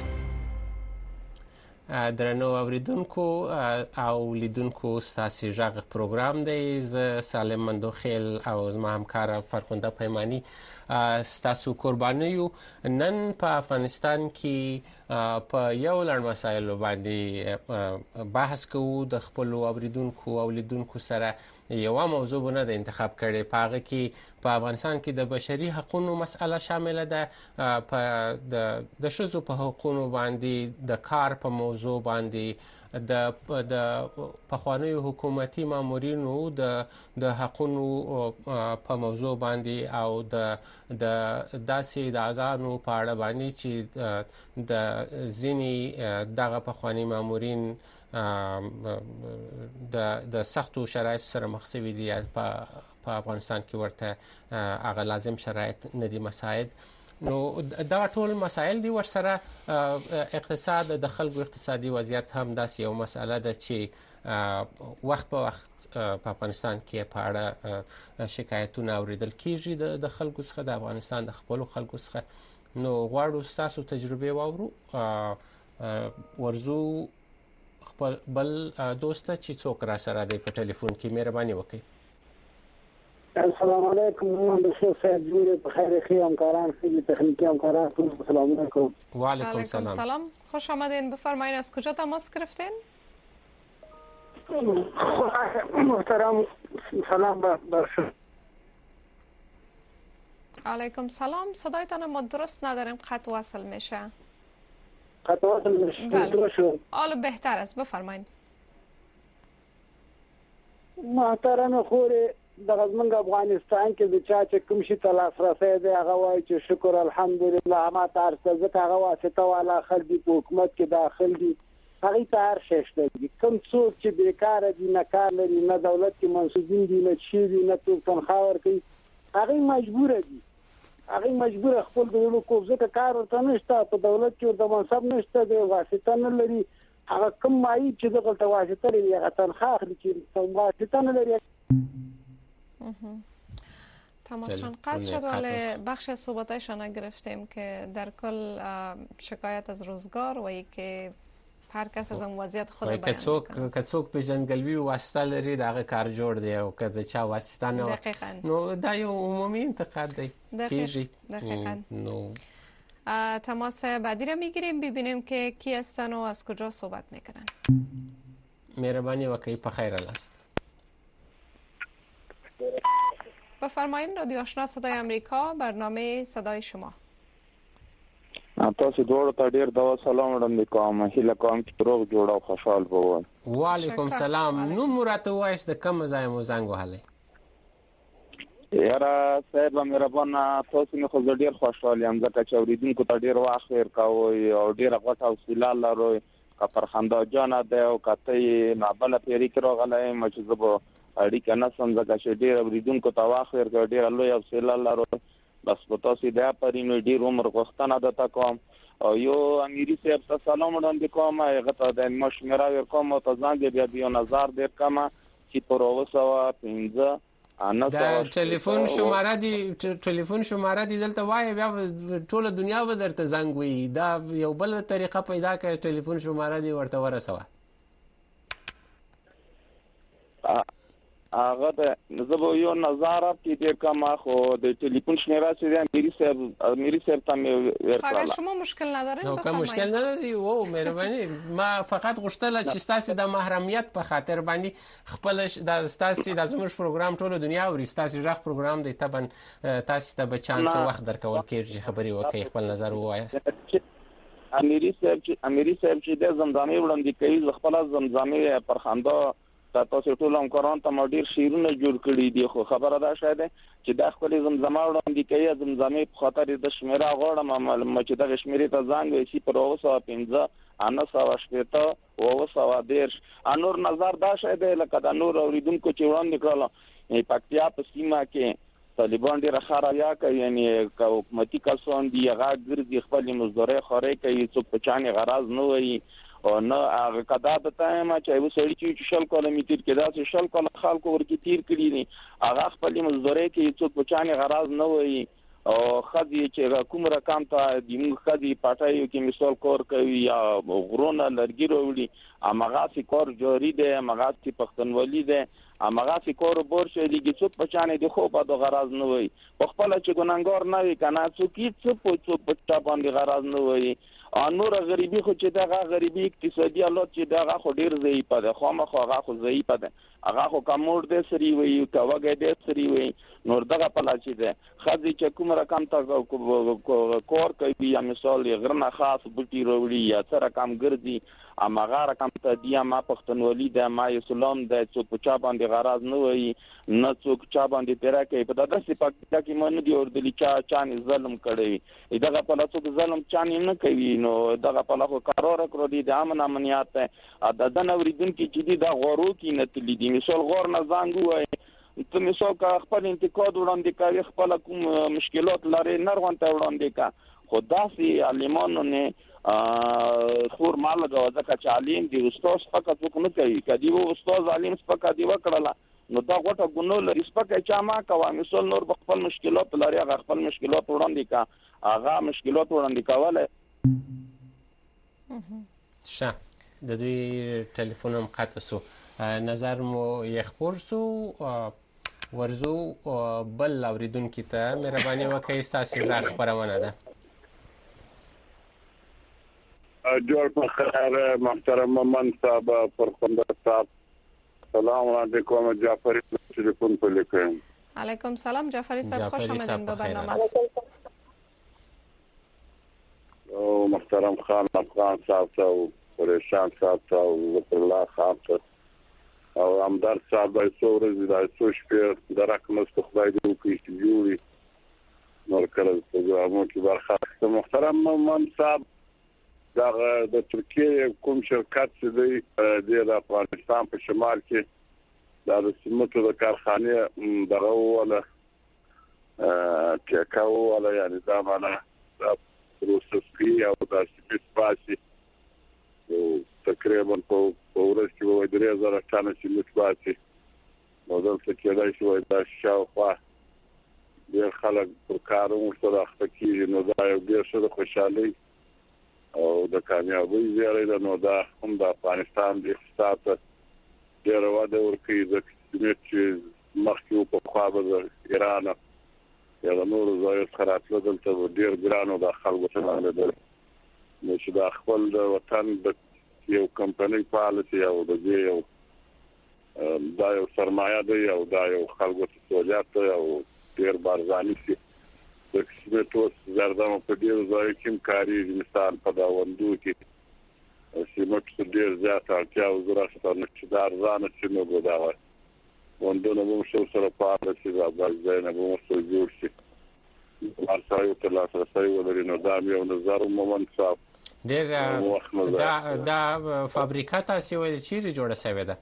درنو اوریدونکو او لیدونکو ستاسو ژغ پروګرام دی ز سالم مندوخیل او زما همکار فرخنده پیمانی ستاسو قربانیو نن په افغانستان کې په یو لړ مسایلو باندې بحث کوو د خپل اوریدونکو او لیدونکو سره یو موضوع نه د انتخاب کړي پاغه کې په افغانستان کې د بشري حقوقو مسله شامل ده په د شذو په حقوقو باندې د کار په موضوع باندې د پخوانیو حکومتي مامورینو د حقوقو په موضوع باندې او د داسې داګانو په اړه باندې چې د ځینی دغه پخوانی مامورین د سختو شرایطو سره مخ شوي دي په افغانستان کې ورته هغه لازم شرایط نه دي مساعد نو دا ټول مسایل دي ورسره اقتصاد د خلکو اقتصادي وضعیت هم داسې یو مسله ده چې وخت په وخت په افغانستان کې په اړه شکایتونه اوریدل کیږي د خلکو څخه د افغانستان د خپل خلکو څخه نو غواړو تاسو تجربه واورو ورزو خپل بل دوست چې څوک را سره دی په ټلیفون کې مهرباني وکړئ. السلام علیکم محمد شیخ صاحب جوړ په خیر خیر همکاران خیلی تکنیکی همکاران السلام علیکم. و علیکم سلام. خوش آمدین. بفرمایید از کجا تماس گرفتین؟ محترم سلام بر شما. علیکم سلام. صدایتان ما درست نداریم خط وصل میشه. خط وصل میشه. حالا بهتر است بفرمایید. محترم خوره د غزمنګ افغانستان کې د چا چې کوم شي تلاسرسي دی هغه وایي چې شکر الحمدلله ما تاسو ځکه هغه واسطه والا خلک په حکومت کې داخل دي هغه ته هر شي شته دي کوم څوک چې بیکار دي نه کار لري نه دولت کې منسوبین دي نه شي دي نه څوک تنخواه ورکوي هغه مجبور دي هغه مجبور خپل د لوکو ځکه کار ورته نشته په دولت کې د منصب نشته دی واسطه نه لري هغه کوم مایي چې دغه واسطه لري هغه تنخواه اخلي چې واسطه نه لري. تماسشان قطع شد ولی بخش از صحبتایشان نگرفتیم که در کل شکایت از روزگار و که هر کس از اون وضعیت خود بیان میکنه. که څوک پیژندګلوي واسطه لري دغه کار جوړ دی او که د چا واسطه نه نو دا یو عمومی انتقاد دی کیږي. دقیقاً. تماس بعدی را میگیریم ببینیم که کی هستن و از کجا صحبت میکنن. مهربانی وکړئ په خیر است. بفرمایید رادیو آشنا صدای امریکا برنامه صدای شما. تاسو دوړو ته ډیر د سلام وړاندې کوم. هیله کوم چې روغ جوړ او خوشحال بوئ. وعلیکم سلام. نو مراد وایس د کوم ځای مو زنګ وهلی؟ یاره صاحب مهربانه تاسو نه خو ډیر خوشحال یم ځکه چې اوریدونکو ته ډیر وخت ورکوي او ډیر غوټه حوصله لري. که فرخنده جان ده او کته نابله پیری کې راغلی م چې زه اړیکه نه سم ځکه چې ډیر اوریدونکو ته وخت ورکوي ډیر لوی حوصله لري. بس په تاسو د پرینو ډیر عمر غوښتنه ده تا کوم او یو امیری صاحب ته سلام وړاندې کوم. هغه ته د مشوره ورکوم او ته ځان بیا یو نظر در کوم چې پر اوسه 15 دا ټلیفون شماره دی دلته وای بیا ټول دنیا به درته زنګ وي. دا یو بل طریقه پیدا کړه ټلیفون شماره دی ورته ورسوه. هغه د زبو یو نظارت کې کما خو د ټلیفون شماره چې میری صاحب ته ورکړه. اگر شما مشکل ندارین نو که مشکل نداری او مهرباني ما فقط غوښتل چې تاسو د محرمیت په خاطر باندې خپل د تاسو د زموږ پروګرام ټول دنیا او تاسو ژغ پروګرام دی تبن تاسو ته به چانس وخت درکول کېږي خبري وکړي خپل نظر ووایاست. امیری صاحب چې د زمزمه وړاندې کوي خپل زمزمه پرخنده تاسو ټول همکاران ته ډیر شیرونه جوړ کړي دي خو خبره ده شاید چې د خپل زمزمه وړاندې کوي زمزمه په خاطر د شمیره غوړم چې د شمیره ته زنګ وسی پر 215 970 او 210 انور نظر دا شاید لکه د نور اوریدونکو چې وړاندې کړل پکتیا په سیمه کې طالبان ډیره خرایا کوي یعنی حکومتي کسان دی هغه ګرځي خپل مزدوري خوري کوي څوک په چانه غرض نه وي او نه هغه کدا د تایم چې یو سړی چې شل کاله میتیر کې دا چې شل کاله خلکو ورکی تیر کړی دي هغه خپل مزدوري کې څوک په چانه غرض نه وي او خدي چې کوم رقم ته د موږ خدي پټایو کې مثال کار کوي یا غرونه لرګي وروړي امغه سي کار جاری دی امغه سي پښتونولي دی امغه سي کار بورشه دي چې څوک په چانه دي خو په غرض نه وي خپل چې ګناګار نه وي کنه څوک څه په چا باندې غرض نه وي نور غریبي خو چې دغه غریبي اقتصادي حالت چې دغه خو ډیر ضعیف ده خامخا هغه خو ضعیف ده هغه خو کمور دې سری وي کاوګه دې سری وي نور دغه پلا چې ده خځې چې کوم رقم ته کور کوي یا مثال غرنه خاص بوټي وروړي یا څه رقم ګرځي امغه رقم ته دی ما پښتونولي ده ما اسلام ده څوک په چا باندې غرض نه وي نه څوک چا باندې تیرا کوي په دغه سپکتا کې من دی اور د چاني ظلم کړي دغه په لاسو ظلم چاني نه کوي نو دغه په لاسو قرار کړو دي د امن امنیت د دنوریدون کې چې دی د غورو کې نتلی دي مثال غور نه زنګ وای ته مثال کا خپل انتقاد وړاندې کوي خپل کوم مشکلات لري نرغونته وړاندې کا خداسي عالمانو نه خور مال غوځه چې عالم دی استاد فقط وکړي کوي کدی وو استاد عالم فقط دی وکړه نو دا غوټه ګونو لري سپکه چا ما کوي مثال نور خپل مشکلات لري هغه خپل مشکلات وړاندې کا هغه مشکلات وړاندې کوله شه د دوی ټلیفون هم قطع سو نظر مو یخپور سو ورزو بل اوریدونکو ته مهرباني وکړئ تاسو راغ خبرونه ده جوړ په خیر محترم من صاحب فرخنده صاحب سلام علیکم جعفری ټلیفون په لیکم علیکم سلام جعفری صاحب خوش آمدید به برنامه او محترم خان افغان صاحب او پریشان صاحب او ذکر الله خان او امدار صاحب څورز د سوش په درک مستخبای دی کې جوړي نور کله په جوابو کې برخه محترم من صاحب د ترکیه کوم شرکت چې د افغانستان په شمال کې د سمټو د کارخانه دغه ولا چې کاو ولا یعنی دا معنا د پروسس او د سپیسپاسي او تقریبا په ورځ کې وای 3000 ټن سمټ باسي نو دلته کې دا شوی دا شاوخوا ډېر خلک پر کارونو سره اخته کیږي نو دا یو ډېر څه خوشحالي او د کامیابی زیری ده نو دا هم د افغانستان د اقتصاد ډېر وده ورکوي ځکه چې مخکې په خوا به ایران یا د نورو ځایونو څخه راتلل دلته ډېر ګران و د خلکو څخه لیدل نو چې د خپل د وطن د یو کمپنۍ پالیسي او د دې یو دا یو سرمایه دی او دا یو خلکو ته سہولیت دی او ډېر بارزاني شي د سمټو زردامو په ډېر ځای کې کاری مثال په دا وندو کې سمټ ډېر زیات اړتیا او ضرورت چې دا ارزانه چې نو غواړي وندونه مو شو سره پالیسي دا ځای نه مو څه جوړ شي ورسایو ته لاسرسي ولري نو دا یو نظر مومن صاحب ډېر دا فابریکه تاسو ولې چیرې جوړه شوې ده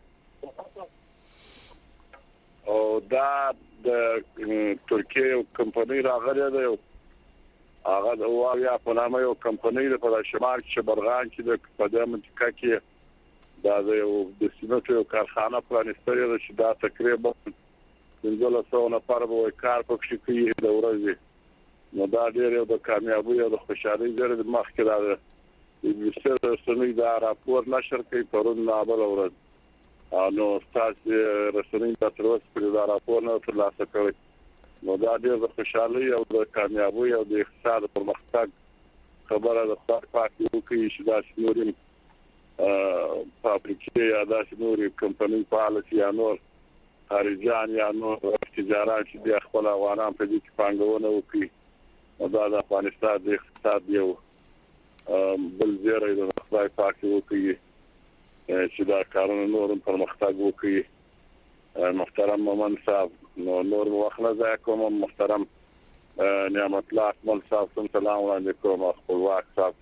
او دا د ترکیه یو کمپنۍ راغله ده هغه د وایا په نامه یو کمپنۍ په شمال کې برغان کې د قدم منطقه کې دا یو د سیمټو یو کارخانه پرانستلې ده چې دا تقریبا 1500 نفر به کار پکې کوي د ورځې نو دا ډېر یو د کامیابی او د خوشحالۍ ډېر د مخکې دا د رسنۍ دا راپور نشر کوي پرون نابل ورځ نو تاسو رسنۍ د تروس پر دا راپور نه ترلاسه کوي نو دا ډېر د خوشحالۍ او د کامیابی او د اقتصاد پرمختګ خبره د پاتې کوي چې دا شنوري فابریکې یا دا شنوري کمپنۍ پالیسي یا نور خارجيان یا نور تجارت چې د خپل افغانان په دې کې پانګونه وکړي دا د افغانستان د اقتصاد یو بل زیری د خدای پاک وکړي چې دا کارونه نورم پرمختګ وکړي محترم مومن صاحب نور وخت نه ځای کوم محترم نعمت الله اکمل صاحب سلام علیکم خپلواک صاحب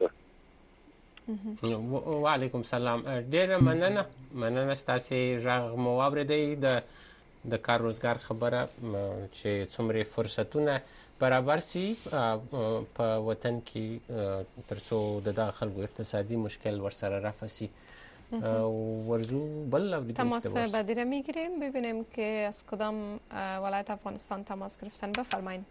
وعلیکم السلام ډېر مننه تاسو راغ مو اوریدئ د کار روزګار خبره چې څومره فرصتونه برابر سي په وطن کې ترڅو د خلکو اقتصادي مشکل ورسره رفع سي ورزو بل تماس بعدی را میگیریم ببینیم که از کدام ولایت افغانستان تماس گرفتن بفرمایید.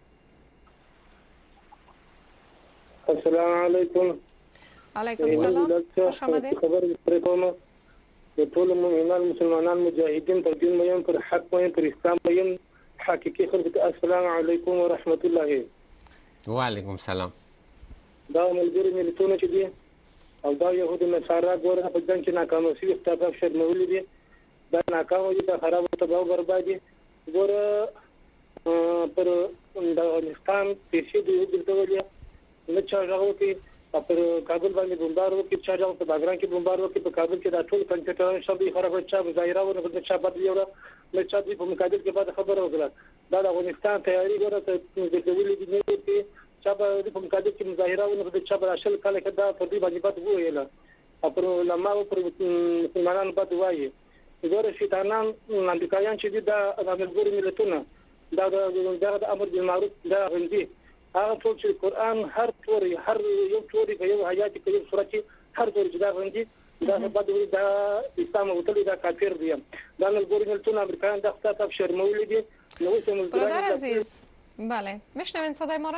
السلام علیکم. علیکم السلام. خوش آمدید. خبر پرکوم د ټول مومنان مسلمانان مجاهدین په دین مېم پر حق مېم پر اسلام مېم حقيقي خلک السلام علیکم ورحمت الله. وعلیکم السلام. دا ملګری ملتونه چې دي او دا يهود نصارا ګوره په ځان کې ناکام شي اختلاف شرمولې دي دا ناکام دي دا خراب تباہ بربادي ګوره پر د افغانستان پیسې دی دلته ولیا نه چا راغو کې پر کابل باندې بمبار وکړي چې راغو په باګران کې بمبار وکړي په کابل کې دا ټول کنټرول شوی خراب چا ظاهره ونه د چا بد یو نه چا دی په مقابل کې بعد خبره وکړه دا د افغانستان تیاری ګوره ته د ویلې دي چې چا په مقابل کې مظاهره ونه د چا براشل کله کدا په دې باندې بد ویله پر علماء پر مسلمانانو بد وایي ګوره شیطانان امریکایان چې دا د امریکا ملتونه دا د امر بالمعروف دا غندي هغه ټول چې قران هر توري هر یو توري په یو آیات کې یو سورۃ هر توري چې دا غندي دا بد وی دا اسلام او تل دا کافر دي دا ملګری ملتونه امریکایان د خطاب شرمولې دي نو څه برادر عزیز بله میشنوین صدای ما را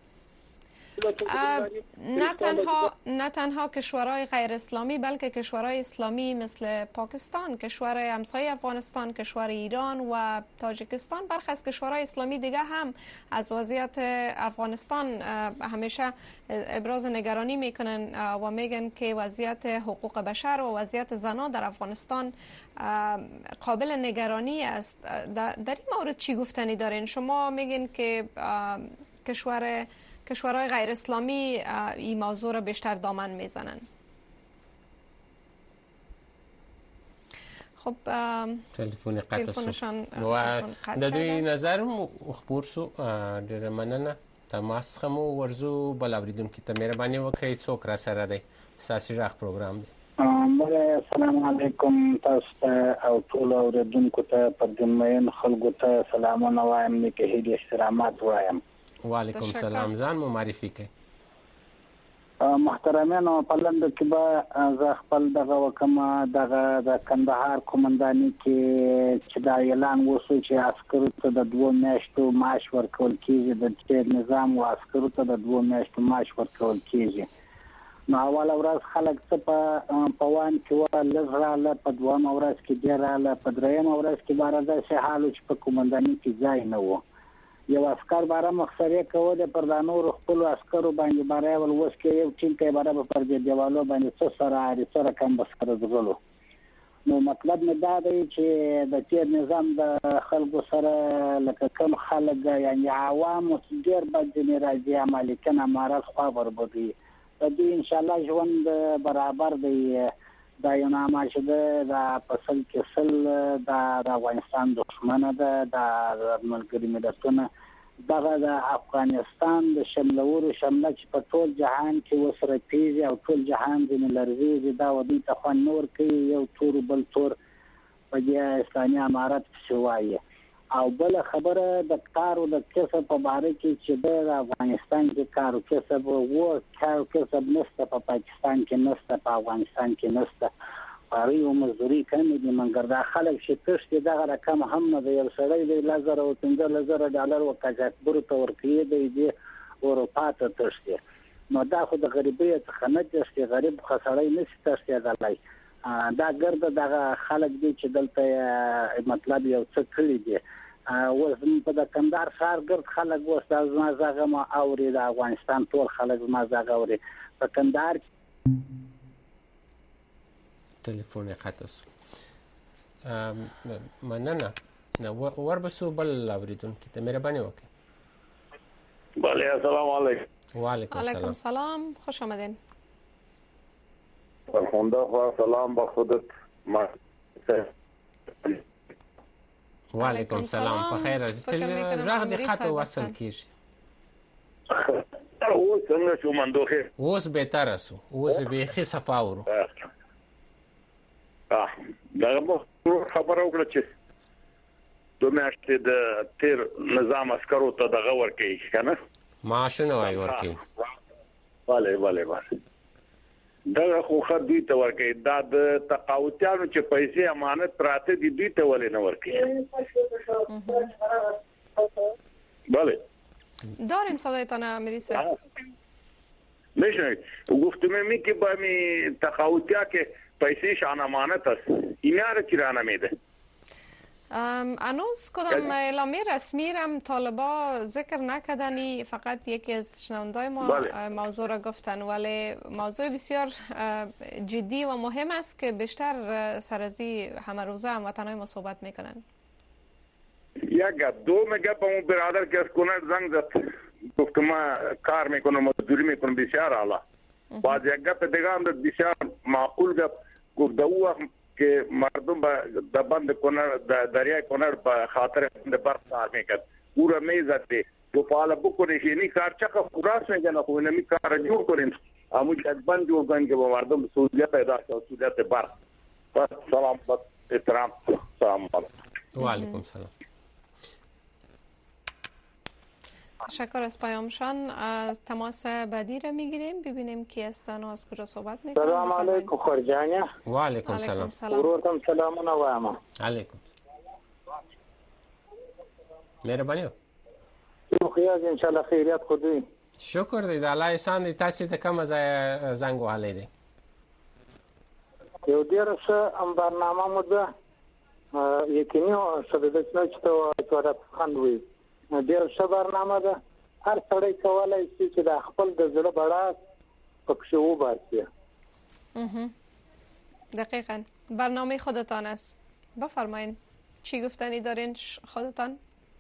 نه تنها کشورهای غیر اسلامی بلکه کشورهای اسلامی مثل پاکستان، کشور همسایه افغانستان، کشور ایران و تاجیکستان برخی از کشورهای اسلامی دیگه هم از وضعیت افغانستان همیشه ابراز نگرانی میکنن و میگن که وضعیت حقوق بشر و وضعیت زنان در افغانستان قابل نگرانی است. در این مورد چی گفتنی دارین؟ شما میگین که کشورهای غیر اسلامی این موضوع را بیشتر دامن میزنن. خب تلفن قطع شد و د دوی نظر خبر سو ډیره مننه تماس خمو ورزو بل اوریدونکو ته مهرباني وکړئ څوک را سره دی ساسي راخ پروګرام دی. السلام علیکم تاسو او ټول اوریدونکو ته پردمین خلکو ته سلامونه وایم نیکه هدي احترامات وایم. وعلیکم السلام ځان مو معرفي کړئ. محترمانو په لند کې به ز خپل دغه وکما دغه د کندهار قومنداني کې چې دا اعلان وشو چې عسکرو ته د 2 میاشتو معاش ورکول کیږي د نظام او عسکرو ته د 2 میاشتو معاش ورکول کیږي نو اول ورځ خلک څه په وان کې لږراله په دوام ورځ کې ډیراله په دریم ورځ کې بارده سه حالو چې په کومنداني کې ځای نه وو یو عسكر بارا مخسره کوله پر دانو خپل عسكرو باندې بارا ول وس کې یو ټیم کې بارا پر دې دیوالو باندې څه سره کم بسره درلو نو مطلب نه دا دی چې د تیر نظام د خلکو سره لکه کم خلک یعنی عوام ډیر باندې راځي عملیکنه امارات خو وربدي د دې ان شاء الله ژوند برابر دی دا یو نامه چې دا فصل کې سل د افغانستان دښمنه ده د ملګری ملتونو دغه د افغانستان د شملورو شمله چې په ټول جهان کې وسره پیږي او ټول جهان د لرزي دا ودی ته خو نور کوي یو تور بل تور په دې اسلامي امارات شوایي او بل خبره د کارو د کسب په باره کې چې د افغانستان کې کارو کسب وو کارو کسب نشته په پاکستان کې نشته په افغانستان کې نشته پاره یو مزدوري کمې دي منګر دا خلک چې تشته دغه رقم هم نه دی سړی د 1500 ډالر وکړ ته ورکړي دی اروپا ته تشته نو دا خو د غریبۍ څخه نه تشته غریب خسړی نشي تشته دلای دا ګرد دغه خلک دي چې دلته مطلب یو څه کړی دي وزن په د کندهار ښار ګرد خلک وستاز ما زغه ما اوري د افغانستان ټول خلک ما زغه اوري په کندهار ټلیفون خاطس مننه نو وربسو بل اوریدونکو ته مهرباني وکړئ بله السلام علیکم وعلیکم السلام خوش آمدین فرخنده خوا سلام با خودت ما وعلیکم السلام په خیر چې راغ د خط وصل کیږي اوس څنګه شو مندوخه اوس به ترسو اوس به خي صفاورو دا خبره وکړه چې دوه میاشتې د تیر نظام عسکرو ته دغه ورکړي کنه معاشونه وای ورکړي bale دا خو خدای ته ورکړي دا د تقاوتانو چې پیسې امانت پراته دي دوی ته ولې نه ورکړي bale داریم صدایتان امیری صاحب میشه گفتم می که با می تقاوتیا که پیسې شان امانت است اینا را چرانه میده هنوز کدام اعلامیه رسمی هم طالبا ذکر نکردنی فقط یکی از شنوندای ما موضوع را گفتن ولی موضوع بسیار جدی و مهم است که بیشتر سرازی همه روزه هموطنای ما صحبت میکنن یک دو میگه با اون برادر که از کنر زنگ زد گفت ما کار میکنم مزدوری میکنم بسیار اعلی بعد یک گپ دیگه هم بسیار معقول گپ گفت دو که مردم د بند کنر د دریای کنر په خاطر د برق کار میکرد او را میزد تو پالا بکنه شینی کار چقدر خراس میگن خو نمی کار جور کنین امو یک بند جور کنن که مردم سهولت پیدا شه سهولت برق بس سلام احترام سلام علیکم و علیکم السلام تشکر از پیامشان. از تماس بعدی را میگیریم ببینیم کی هستن و از کجا صحبت میکنن. سلام علیکم خورجانیا. و علیکم السلام. ورورتم سلامونه وایم. علیکم. مهرباني. خیال ان شاء الله خیریت خودی. شکر دی د الله احسان دی تاسو ته کوم ځای زنګ وهلی دی. یو ډیر ښه برنامه مو ده. یقیني څه د څه چې خندوي. ډیر ښه برنامه ده. هر سړی کولای شي چې د خپل د زړه بڑا پکښې وباسي. دقیقاً. برنامه خودتان است. بفرمایید. چی گفتنی دارین خودتان؟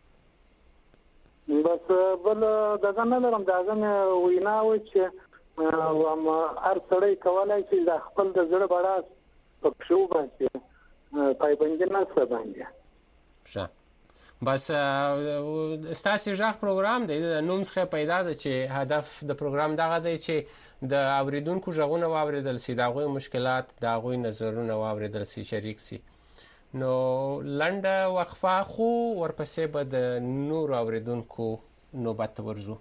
بس بل دغه نه لرم دغه ویناوي چې هر سړی کولای شي د خپل د زړه بڑا پکښې وباسي. پایبندي نه څه باندې. ښه. بس ستاسو ژغ پروګرام دی د نوم څخه پیدا ده چې هدف د پروګرام دغه دی چې د اوریدونکو ژغونه واوریدل شي دغه مشکلات دغه نظرونه واوریدل شي شریک شي نو لنډه وقفه خو ورپسې به د نور اوریدونکو نوبت ورزو.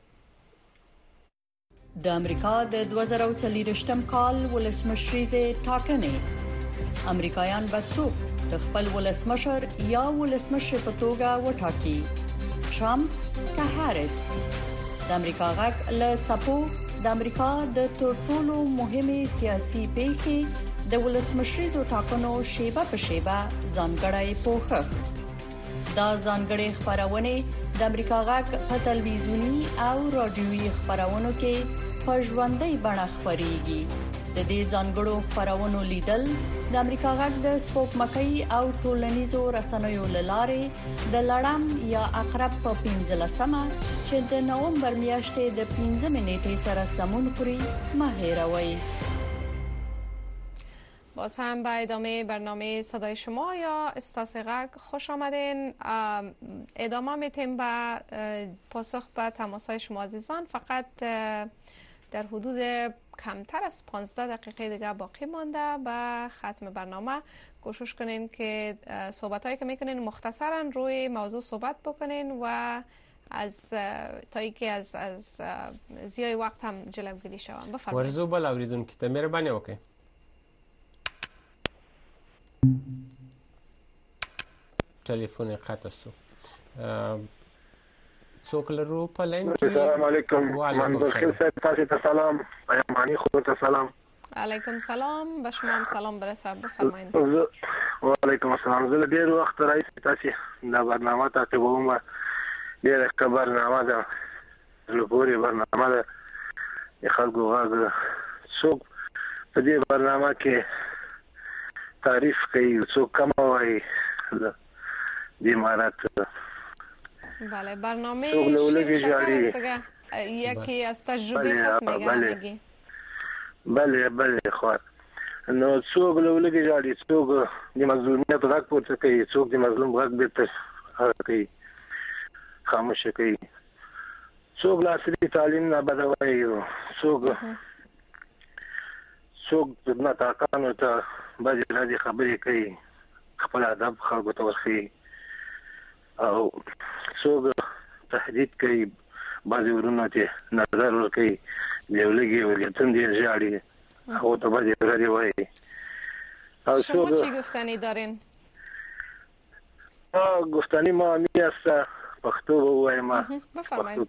د امریکا د 2023م کال ولسمشریزه ټاکنې امریکایان به څوک د خپل ولسمشر یا ولسمشر په توګه وټاکي. ټرمپ که هاریس. د امریکا غږ له څپو د امریکا د ټولو مهمه سیاسي پیښې د ولسمشریزو ټاکنو شیبه په شیبه ځانګړی پوښښ. دا ځانګړې خبرونه د امریکا غږ په تلویزیونی او رادیويي خبرونو کې په ژوندۍ بڼه خبريږي. د دې ځانګړو خبرونو لیدل د امریکا غږ د سپوږمکۍ او ټولنیزو رسنیو لارې د لړم یا عقرب په 15مه چې د نومبر میاشتې د 15 نیټې سره سمون خوري مه هېروئ. باز هم به ادامه برنامه صدای شما یا استاس غږ خوش آمدین. ادامه میتیم به پاسخ به تماسهای شما عزیزان. فقط در حدود کمتر از 15 دقیقه دیگه باقی مانده به ختم برنامه. کوشش کنین که صحبتایی که میکنین مختصرا روی موضوع صحبت بکنین و از تا اینکه از زیای وقت هم جلوگیری شوم. بفرمایید. ورزو بل اوریدون که مهرباني وکړئ. تليفون قطع شو. څوک لرو په لین کې؟ السلام علیکم. منظور خیل صاحب تاسو ته سلام. ایمانی خو ته سلام. علیکم سلام. به شما هم سلام برسه. بفرمایید. و علیکم السلام. زه ډیر وخت راځي تاسو دا برنامه تعقیبوم. ډیره ښه برنامه ده. لګوري برنامه ده. خلکو غږ څوک په دې برنامه کې تعریف کوي څوک کم وایي د امارات. بله برنامه شکر است دیگه. یکی از تجربه خود میگه. بله خواهد نو څوک لولګي جاړي څوک د مظلومیت غږ پورته کوي څوک د مظلوم غږ بیرته کوي خاموش کوي څوک لاسري تعلیم نه بدوي څوک د ناتاکانو ته باندې راځي خبرې کوي خپل ادب خلکو ته ورخي او څوک تهدید کوي بعضې ورونه ته نظر ورکوي دیولګي ولګتون دی ژاړي او ته باندې راځي وایي او شما چی گفتنی دارین؟ گفتنی ما همی است پښتو وایم. بفرمایید.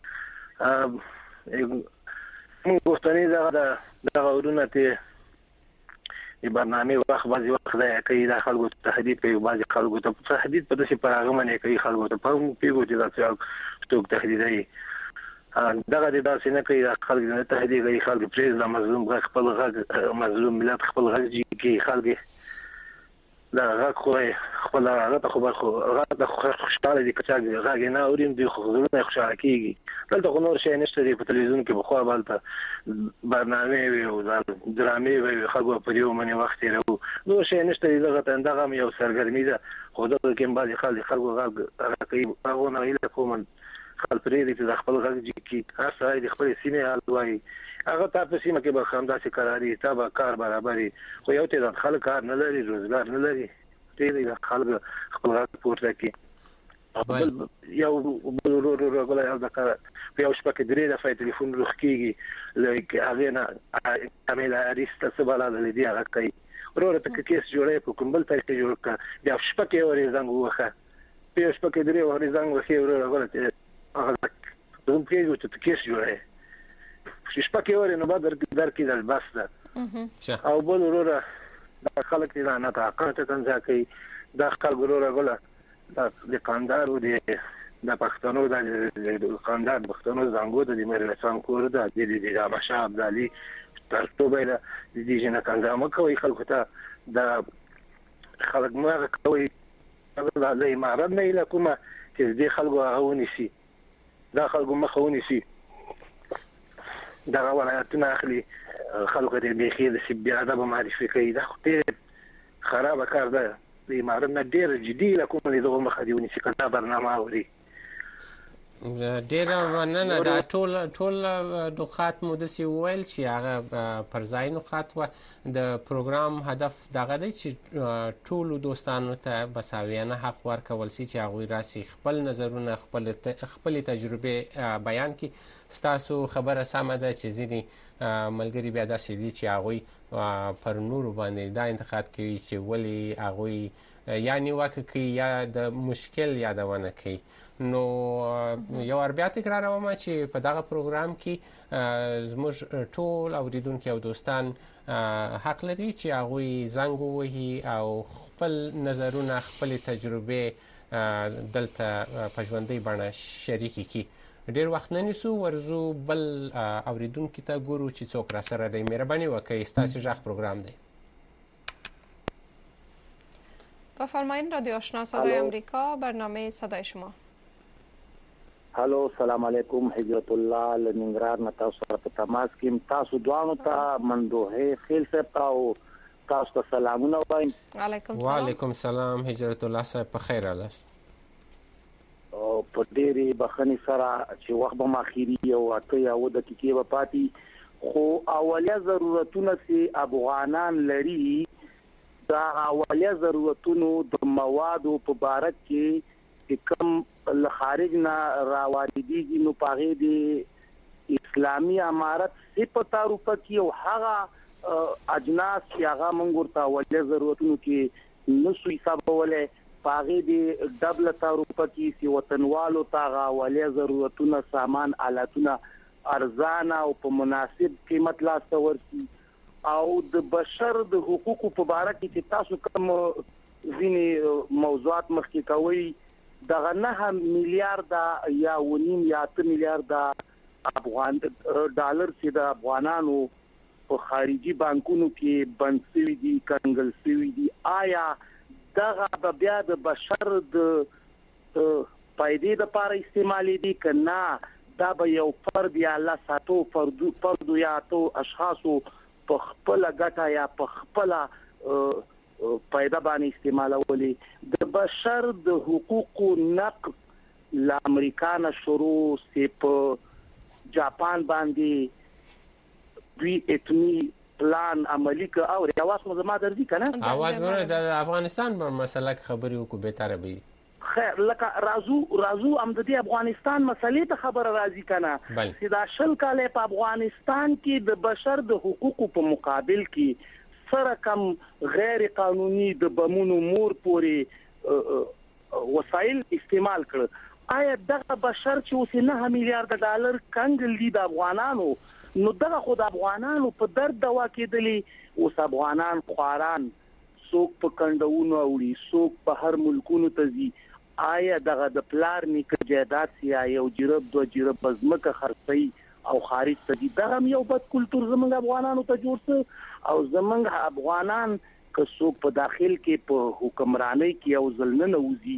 من گفتنی دغه ورونه ته د برنامه وخت بعضی وخت دا کوي د خلکو تهدید کوي بعضی خلکو ته تهدید په داسې پراغه باندې کوي خلکو ته په پیګو چې دا څوک تهدیدوي دغه د داسې نه کوي د خلکو نه تهدید کوي خلک پریز د مظلوم غږ خپل غږ مظلوم ملت خپل غږ کوي خلک دا غږ خو خپل هغه ته خو خوشاله دي چې غږ نه اوریم دي خو زړه خوشاله کیږي دلته خو نور شي نشته دی په تلویزیون کې بخوا بالته برنامه وي او درامې وي خلکو په یو باندې وخت یې نور شي نشته دی دغه یو سرګرمي ده خو دغه کې بعضي خلکو غږ کوي هغه نه ویل کوم خپل پرې دي چې خپل غږ کی هر څه د خپل سینې حال وایي هغه تاسو سیمه کې به خامداسي قراري تابع کار برابري خو یو ته د خلک کار نه لري روزګار نه لري ته د خلک خپل غږ پورته کوي یو ورغله یو د کار په یو شپه کې درې دفعه ټلیفون روخ کیږي لکه هغه نه امیل اریسته سباله د دې هغه کوي ورور ته کیس جوړې په کومبل ته جوړ کا بیا شپه کې ورې زنګ وخه په شپه کې درې ورې زنګ وخه ورغله ته هغه دوم کېږي چې کیس جوړې شپه کې ورې نو بعد درکې دل بس ده او بل ورور د خلک نه تاقت څنګه کوي د خلک ورور غله د قاندار او د پښتنو د قاندار پښتنو زنګو د مېرلسان کور د د مشا عبد علي ترڅو به د دې جنا کاندام کوي خلکو ته د خلک ما کوي د امارات نه اله کومه چې د خلکو غونی سي دا خلکو مخونی سي دا ولایتونه اخلي خلکو د بيخي د سبي ادب معرفي کوي دا خراب کار ده د امارات نه ډیر جدي له کومه دغه مخه دیونی چې کله برنامه اوري ډیر مننه دا ټول نقاط مو د سی ویل چې هغه پر ځای نقاط و د پروګرام هدف دغه دی چې ټول دوستانو ته بساویانه حق ورکول شي چې هغه راسي خپل نظرونه خپل تجربه بیان کړي ستاسو خبره سمه ده چې ځینې ملګري بیا داسې دي چې هغوی پر نورو باندې دا انتقاد کوي چې ولې هغوی یا نیوکه کوي یا د مشکل یادونه کوي. نو یو بیا تکراروم چې په دغه پروګرام کې زموږ ټول اوریدونکو او دوستان حق لري چې هغوی زنګ ووهي او خپل نظرونه خپل تجربه دلته په ژوندۍ بڼه شریک کړي. ډیر وخت نه نیسو ورزو بل اوریدونکو ته ګورو چې څوک را سره دی. مهرباني وکړئ ستاسو ژغ پروګرام دی. بفرمایید رادیو آشنا صدای آمریکا برنامه صدای شما. هالو سلام علیکم حضرت الله لننګرهار نه تاسو سره په تماس کې تاسو دوانو ته مندوه خیل صاحب او تاسو ته سلامونه وایم. وعلیکم سلام حضرت الله صاحب په خیر الاست. او په ډېری بخنی سره چې وخت به ماخيري او اته یا و دقیقې به پاتې خو اولیه ضرورتونه چې افغانان لري دا اولیه ضرورتونو د موادو په بارک کې کم له خارج نه راوړيږي نو پاغه دي اسلامي امارت صفات روپه کې او هغه اجناس چې هغه مونږ ورته اولیه ضرورتونو کې نو سوي حسابوله پاغه دي ډبل روپه کې چې وطنوالو ته اولیه ضرورتونه سامان آلاتونه ارزانه او په مناسب قیمت لاسته ورسي او د بشر د حقوقو په اړه کې تاسو کوم ځینې موضوعات مخکې کوي دغه 9 میلیارډ یا 1.5 یا 8 میلیارډ افغان ډالر چې د افغانانو په خارجي بانکونو کې بند شوي دي کنګل شوي دي آیا دغه بیا د بشر د پایدې لپاره استعمالي دي کنه دا به یو فرد یا الله ساتو فرد یا تو اشخاصو په خپل ګټه یا په خپل پیدا باندې استعمالولي د بشر د حقوقو نقض ل امریکا شروع سی په جاپان باندې دوی اتمی پلان عملی ک او رواس مزما درځي کنه اواز مره د افغانستان په مسله خبري وکړو به تر به خیر لکه رازو هم د افغانستان مسلې ته خبر راځي کنه سیدا شل کاله په افغانستان کې د بشر د حقوقو په مقابل کې سره کم غیر قانوني د بمونو مور پوري وسایل استعمال کړ آیا دغه بشر چې اوس 9 میلیارډ ډالر کنګل دي د افغانانو نو دغه خود افغانانو په درد دوا کېدلی اوس افغانان خواران څوک په کندهونو اوړي څوک په هر ملکونو ته ځي آیا دغه د پلار نیکه جیدات یا یو جرب دو جرب بزمکه خرڅي او خارج ته دي دغه یو بد کلچر زمونږ افغانانو ته جوړ او زمونږ افغانان که څوک په داخل کې په حکمرانی کې او ځلنه وزي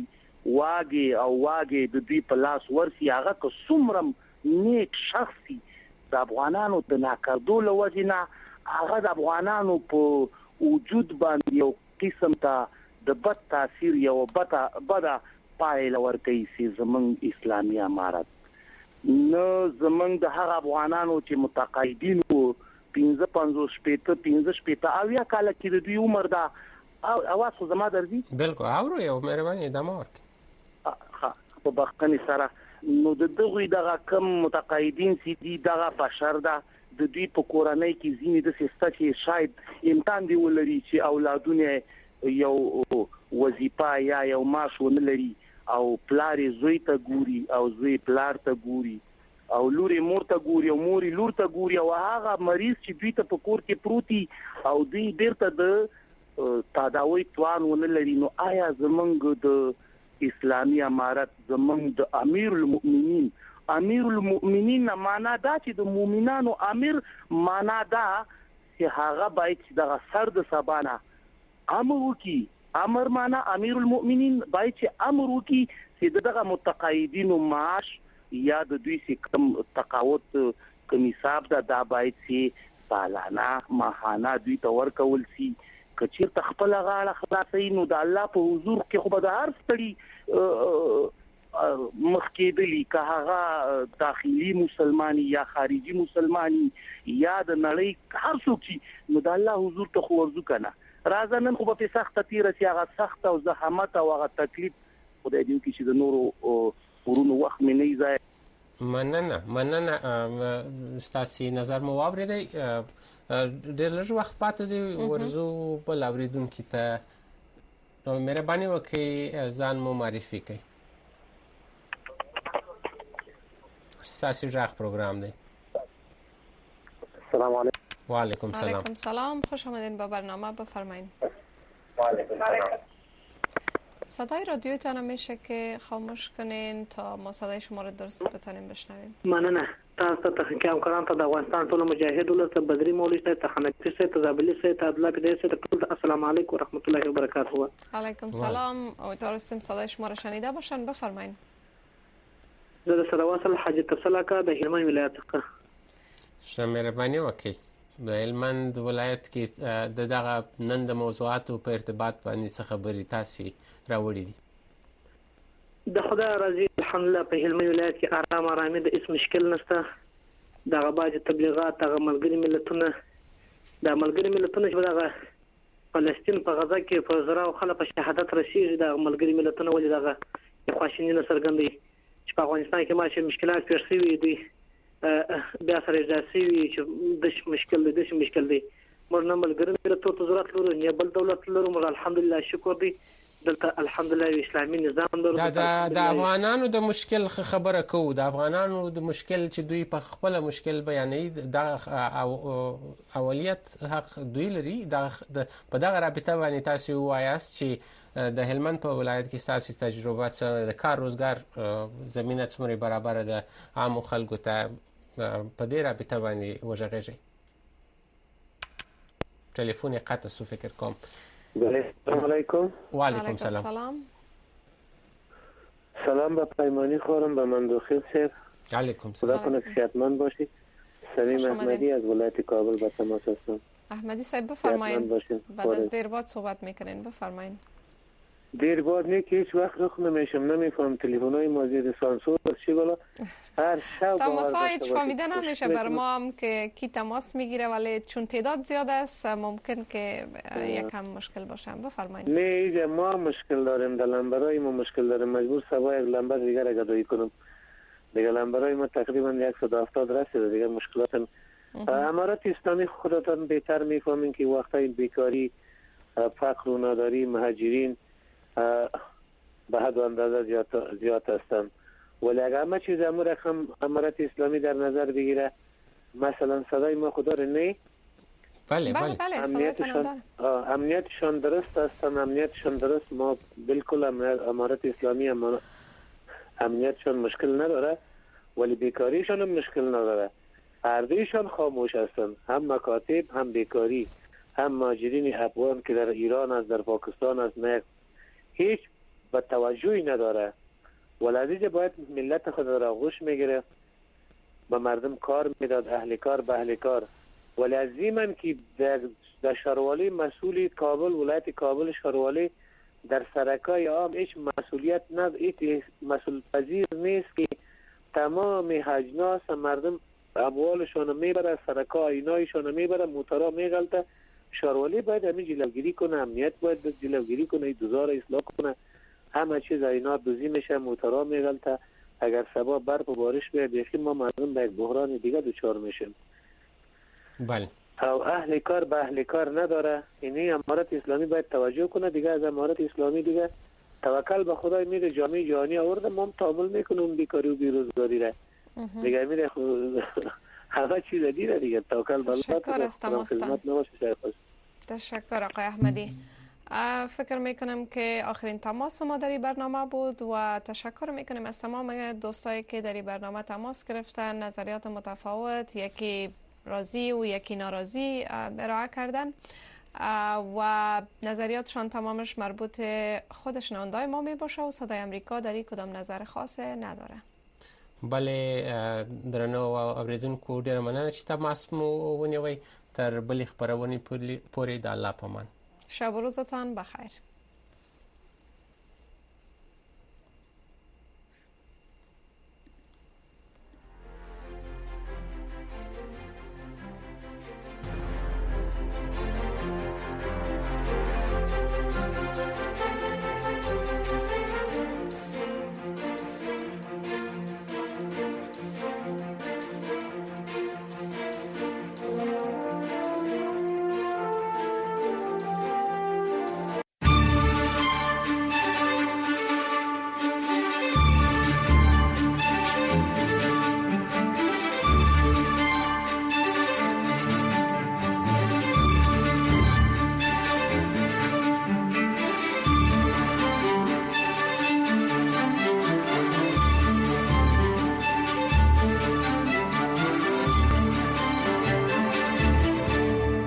واګي د دوی په لاس ورسي هغه که څومره نیک شخصي د افغانانو د ناکردو لوجنه هغه د افغانانو په وجود باندې یو قسم ته د بد تاثیر یو بد پایله ورکوي چې زمونږ اسلامي امارت نو زمونږ د هغه افغانانو چې متقاعدین وو 15 شپته او یا کال کې د دوی عمر دا اواز خو زما درځي بالکل اورو یو مهرباني ادامه ورکړه په بخښنې سره نو د دغه دغه کم متقاعدین چې دي دغه بشر دا د دوی په کورنۍ کې ځینې د سیسته چې شاید امکان دی ولري چې اولادونه یو وظیفه یا یو معاش ونلري او پلار زوی ته ګوري او زوی پلار ته ګوري او لوري مور ته ګوري او موري لور ته ګوري او هغه مریض چې دوی ته په کور کې پروتي او دوی بیرته د تداوی توان ونلري نو آیا زمونږ د اسلامي امارت زمونږ د امیر المؤمنین معنا دا چې د مؤمنانو امیر معنا دا چې هغه باید د سر د سبانه امر وکي امر معنا امیر المؤمنین باید چې امر وکي چې دغه متقاعدین معاش یا د دوی سکم تقاوت کمی حساب دا باید چې سالانه ماهانه دوی ته ورکول شي کچیر تخپل غاړه خلاصې نو د الله په حضور کې خو به د هر ستړي مخکېدلی که هغه داخلي مسلمانی یا خارجي مسلمانی یا د نړۍ هر څوک نو د الله حضور ته خو ورزو کنه راځه نن خو په سخت تیر چې هغه سخت او زحمت او هغه تکلیف خدای دې کې چې د نورو ورونو وخت مې نه ځای مننه ستاسو نظر مو واورېدی ډېر لږ وخت پاتې دی ورزو بل اوریدونکو ته مهرباني وکړئ ځان مو معرفي کړئ. ستاسو ژغ پروګرام دی. السلام علیکم. وعلیکم السلام. علیکم السلام، خوش آمدین به برنامه، بفرمایید. وعلیکم السلام. صدای رادیوتان میشه که خاموش کنین تا ما صدای شما رو درست بتونیم بشنویم. مننه. تاسو ته همکاران ته د افغانستان ټول مجاهد ولته بدري مولوی ته تخنیکی ته تزابلی ته عبدالله پیدا ته ټول السلام علیکم و رحمت الله و برکاته. علیکم السلام. امیدوارم صدای شما رو شنیده باشن. بفرمایید. زه د سرواصل حاجی تفصیل کا د هلمند ولایت څخه. شمه مهرباني وکړئ. د هلمند ولایت کې دغه نن د موضوعاتو په ارتباط باندې څه خبرې تاسو راوړې دي؟ د خدای راضي الحمدلله په هلمند ولایت کې آرامي د هیڅ مشکل نشته. دغه باج تبلیغات هغه ملګری ملتونه چې دغه فلسطین په غزا کې په زړه او خلک په شهادت رسیږي، د ملګری ملتونه ولې دغه خواشینی سرګندي چې په افغانستان کې ماشه مشکلات پیښ شوي دي بیا سره اجازه وي چې د مشکل دی موږ نه ملګری ملتونو ته ضرورت لرو نه بل دولت لرو. موږ الحمدلله شکر دی دلته الحمدلله اسلامي نظام لرو. د افغانانو د مشکل خبره کوو، د افغانانو د مشکل چې دوی په خپل مشکل بیانوي د اولیت حق دوی لري. په دغه رابطه باندې تاسو وایاست چې د هلمند په ولایت کې تاسو تجربه د کار روزګار زمينه څومره برابر ده عام خلکو ته په دې رابطه باندې وژغېږي؟ ټلیفون یې قطع شو فکر کوم. السلام علیکم. وعلیکم السلام. سلام به پیمانی خورم به مندوخیل صاحب. علیکم السلام. خدا کنه صحتمند باشید. سلیم احمدی از ولایت کابل با تماس هستم. احمدی صاحب بفرمایید. بعد از دیر بعد صحبت میکنین، بفرمایید. دیر بعد نه که هیچ وقت رخ نمیشم، نمیفهم تلفن‌های مازید سانسور چی بالا هر شب تماس‌ها فهمیده نمیشه بر ما هم که کی تماس میگیره، ولی چون تعداد زیاد است ممکن که یکم مشکل باشه. بفرمایید. نه ایجا ما مشکل داریم، در لمبرای ما مشکل داریم، مجبور صبح یک لمبر دیگر گدایی کنم. دیگه لمبرای ما تقریبا 170 رسیده، دیگه مشکلات امارات اسلامی خودتان بهتر میفهمین که وقتای بیکاری، فقر و نداری، مهاجرین به حد و اندازه زیاد هستند. ولی اگر همه چیز رقم امارات اسلامی در نظر بگیره، مثلا صدای ما خدا رو نه؟ بله امنیتشان درست هستن، امنیتشان درست، ما بالکل امارات اسلامی امنیتشان مشکل نداره، ولی بیکاریشان هم مشکل نداره. هر دویشان خاموش هستن، هم مکاتب هم بیکاری، هم مهاجرین افغان که در ایران است، در پاکستان است، نه هیچ به توجهی نداره. ولادیجه باید ملت خود را گوش میگیره، به مردم کار میداد، اهل کار به اهل کار. ولی از زمان که در شاروالی مسئول کابل، ولایت کابل شاروالی در سرکای عام هیچ مسئولیت نداره، هیچ مسئول پذیر نیست که تمام اجناس مردم اموالشان میبره، سرکا اینایشان میبره، موتورا میغلطه. شاروالی باید همین جلوگیری کنه، امنیت باید جلوگیری کنه، دوزار اصلاح کنه. همه چیز اینا دوزی میشه، موتورا میغلطه. اگر سبا برف و بارش بیاد دیگه ما مردم به یک بحران دیگه دچار میشیم. بله. او اهل کار به اهل کار نداره. اینی امارات اسلامی باید توجه کنه دیگه. از امارات اسلامی دیگه توکل به خدای میره، جامعه جهانی آورده، ما تعامل میکنیم بیکاری و بیروزگاری را دیگه میره همه چیز دیره دیگه. توکل به الله. خدمت نباشه. تشکر آقای احمدی. فکر میکنم که آخرین تماس ما در این برنامه بود و تشکر میکنیم از تمام دوستایی که در این برنامه تماس گرفتن، نظریات متفاوت، یکی راضی و یکی ناراضی ارائه کردن و نظریاتشان تمامش مربوط خود شنوندای ما می باشه و صدای امریکا در این کدام نظر خاص نداره. بله درنو اوریدونکو ډیره مننه چې تماس مو ونیوئ. تر بلې خبرونه پورې د الله پامان. شب و روزتان بخیر.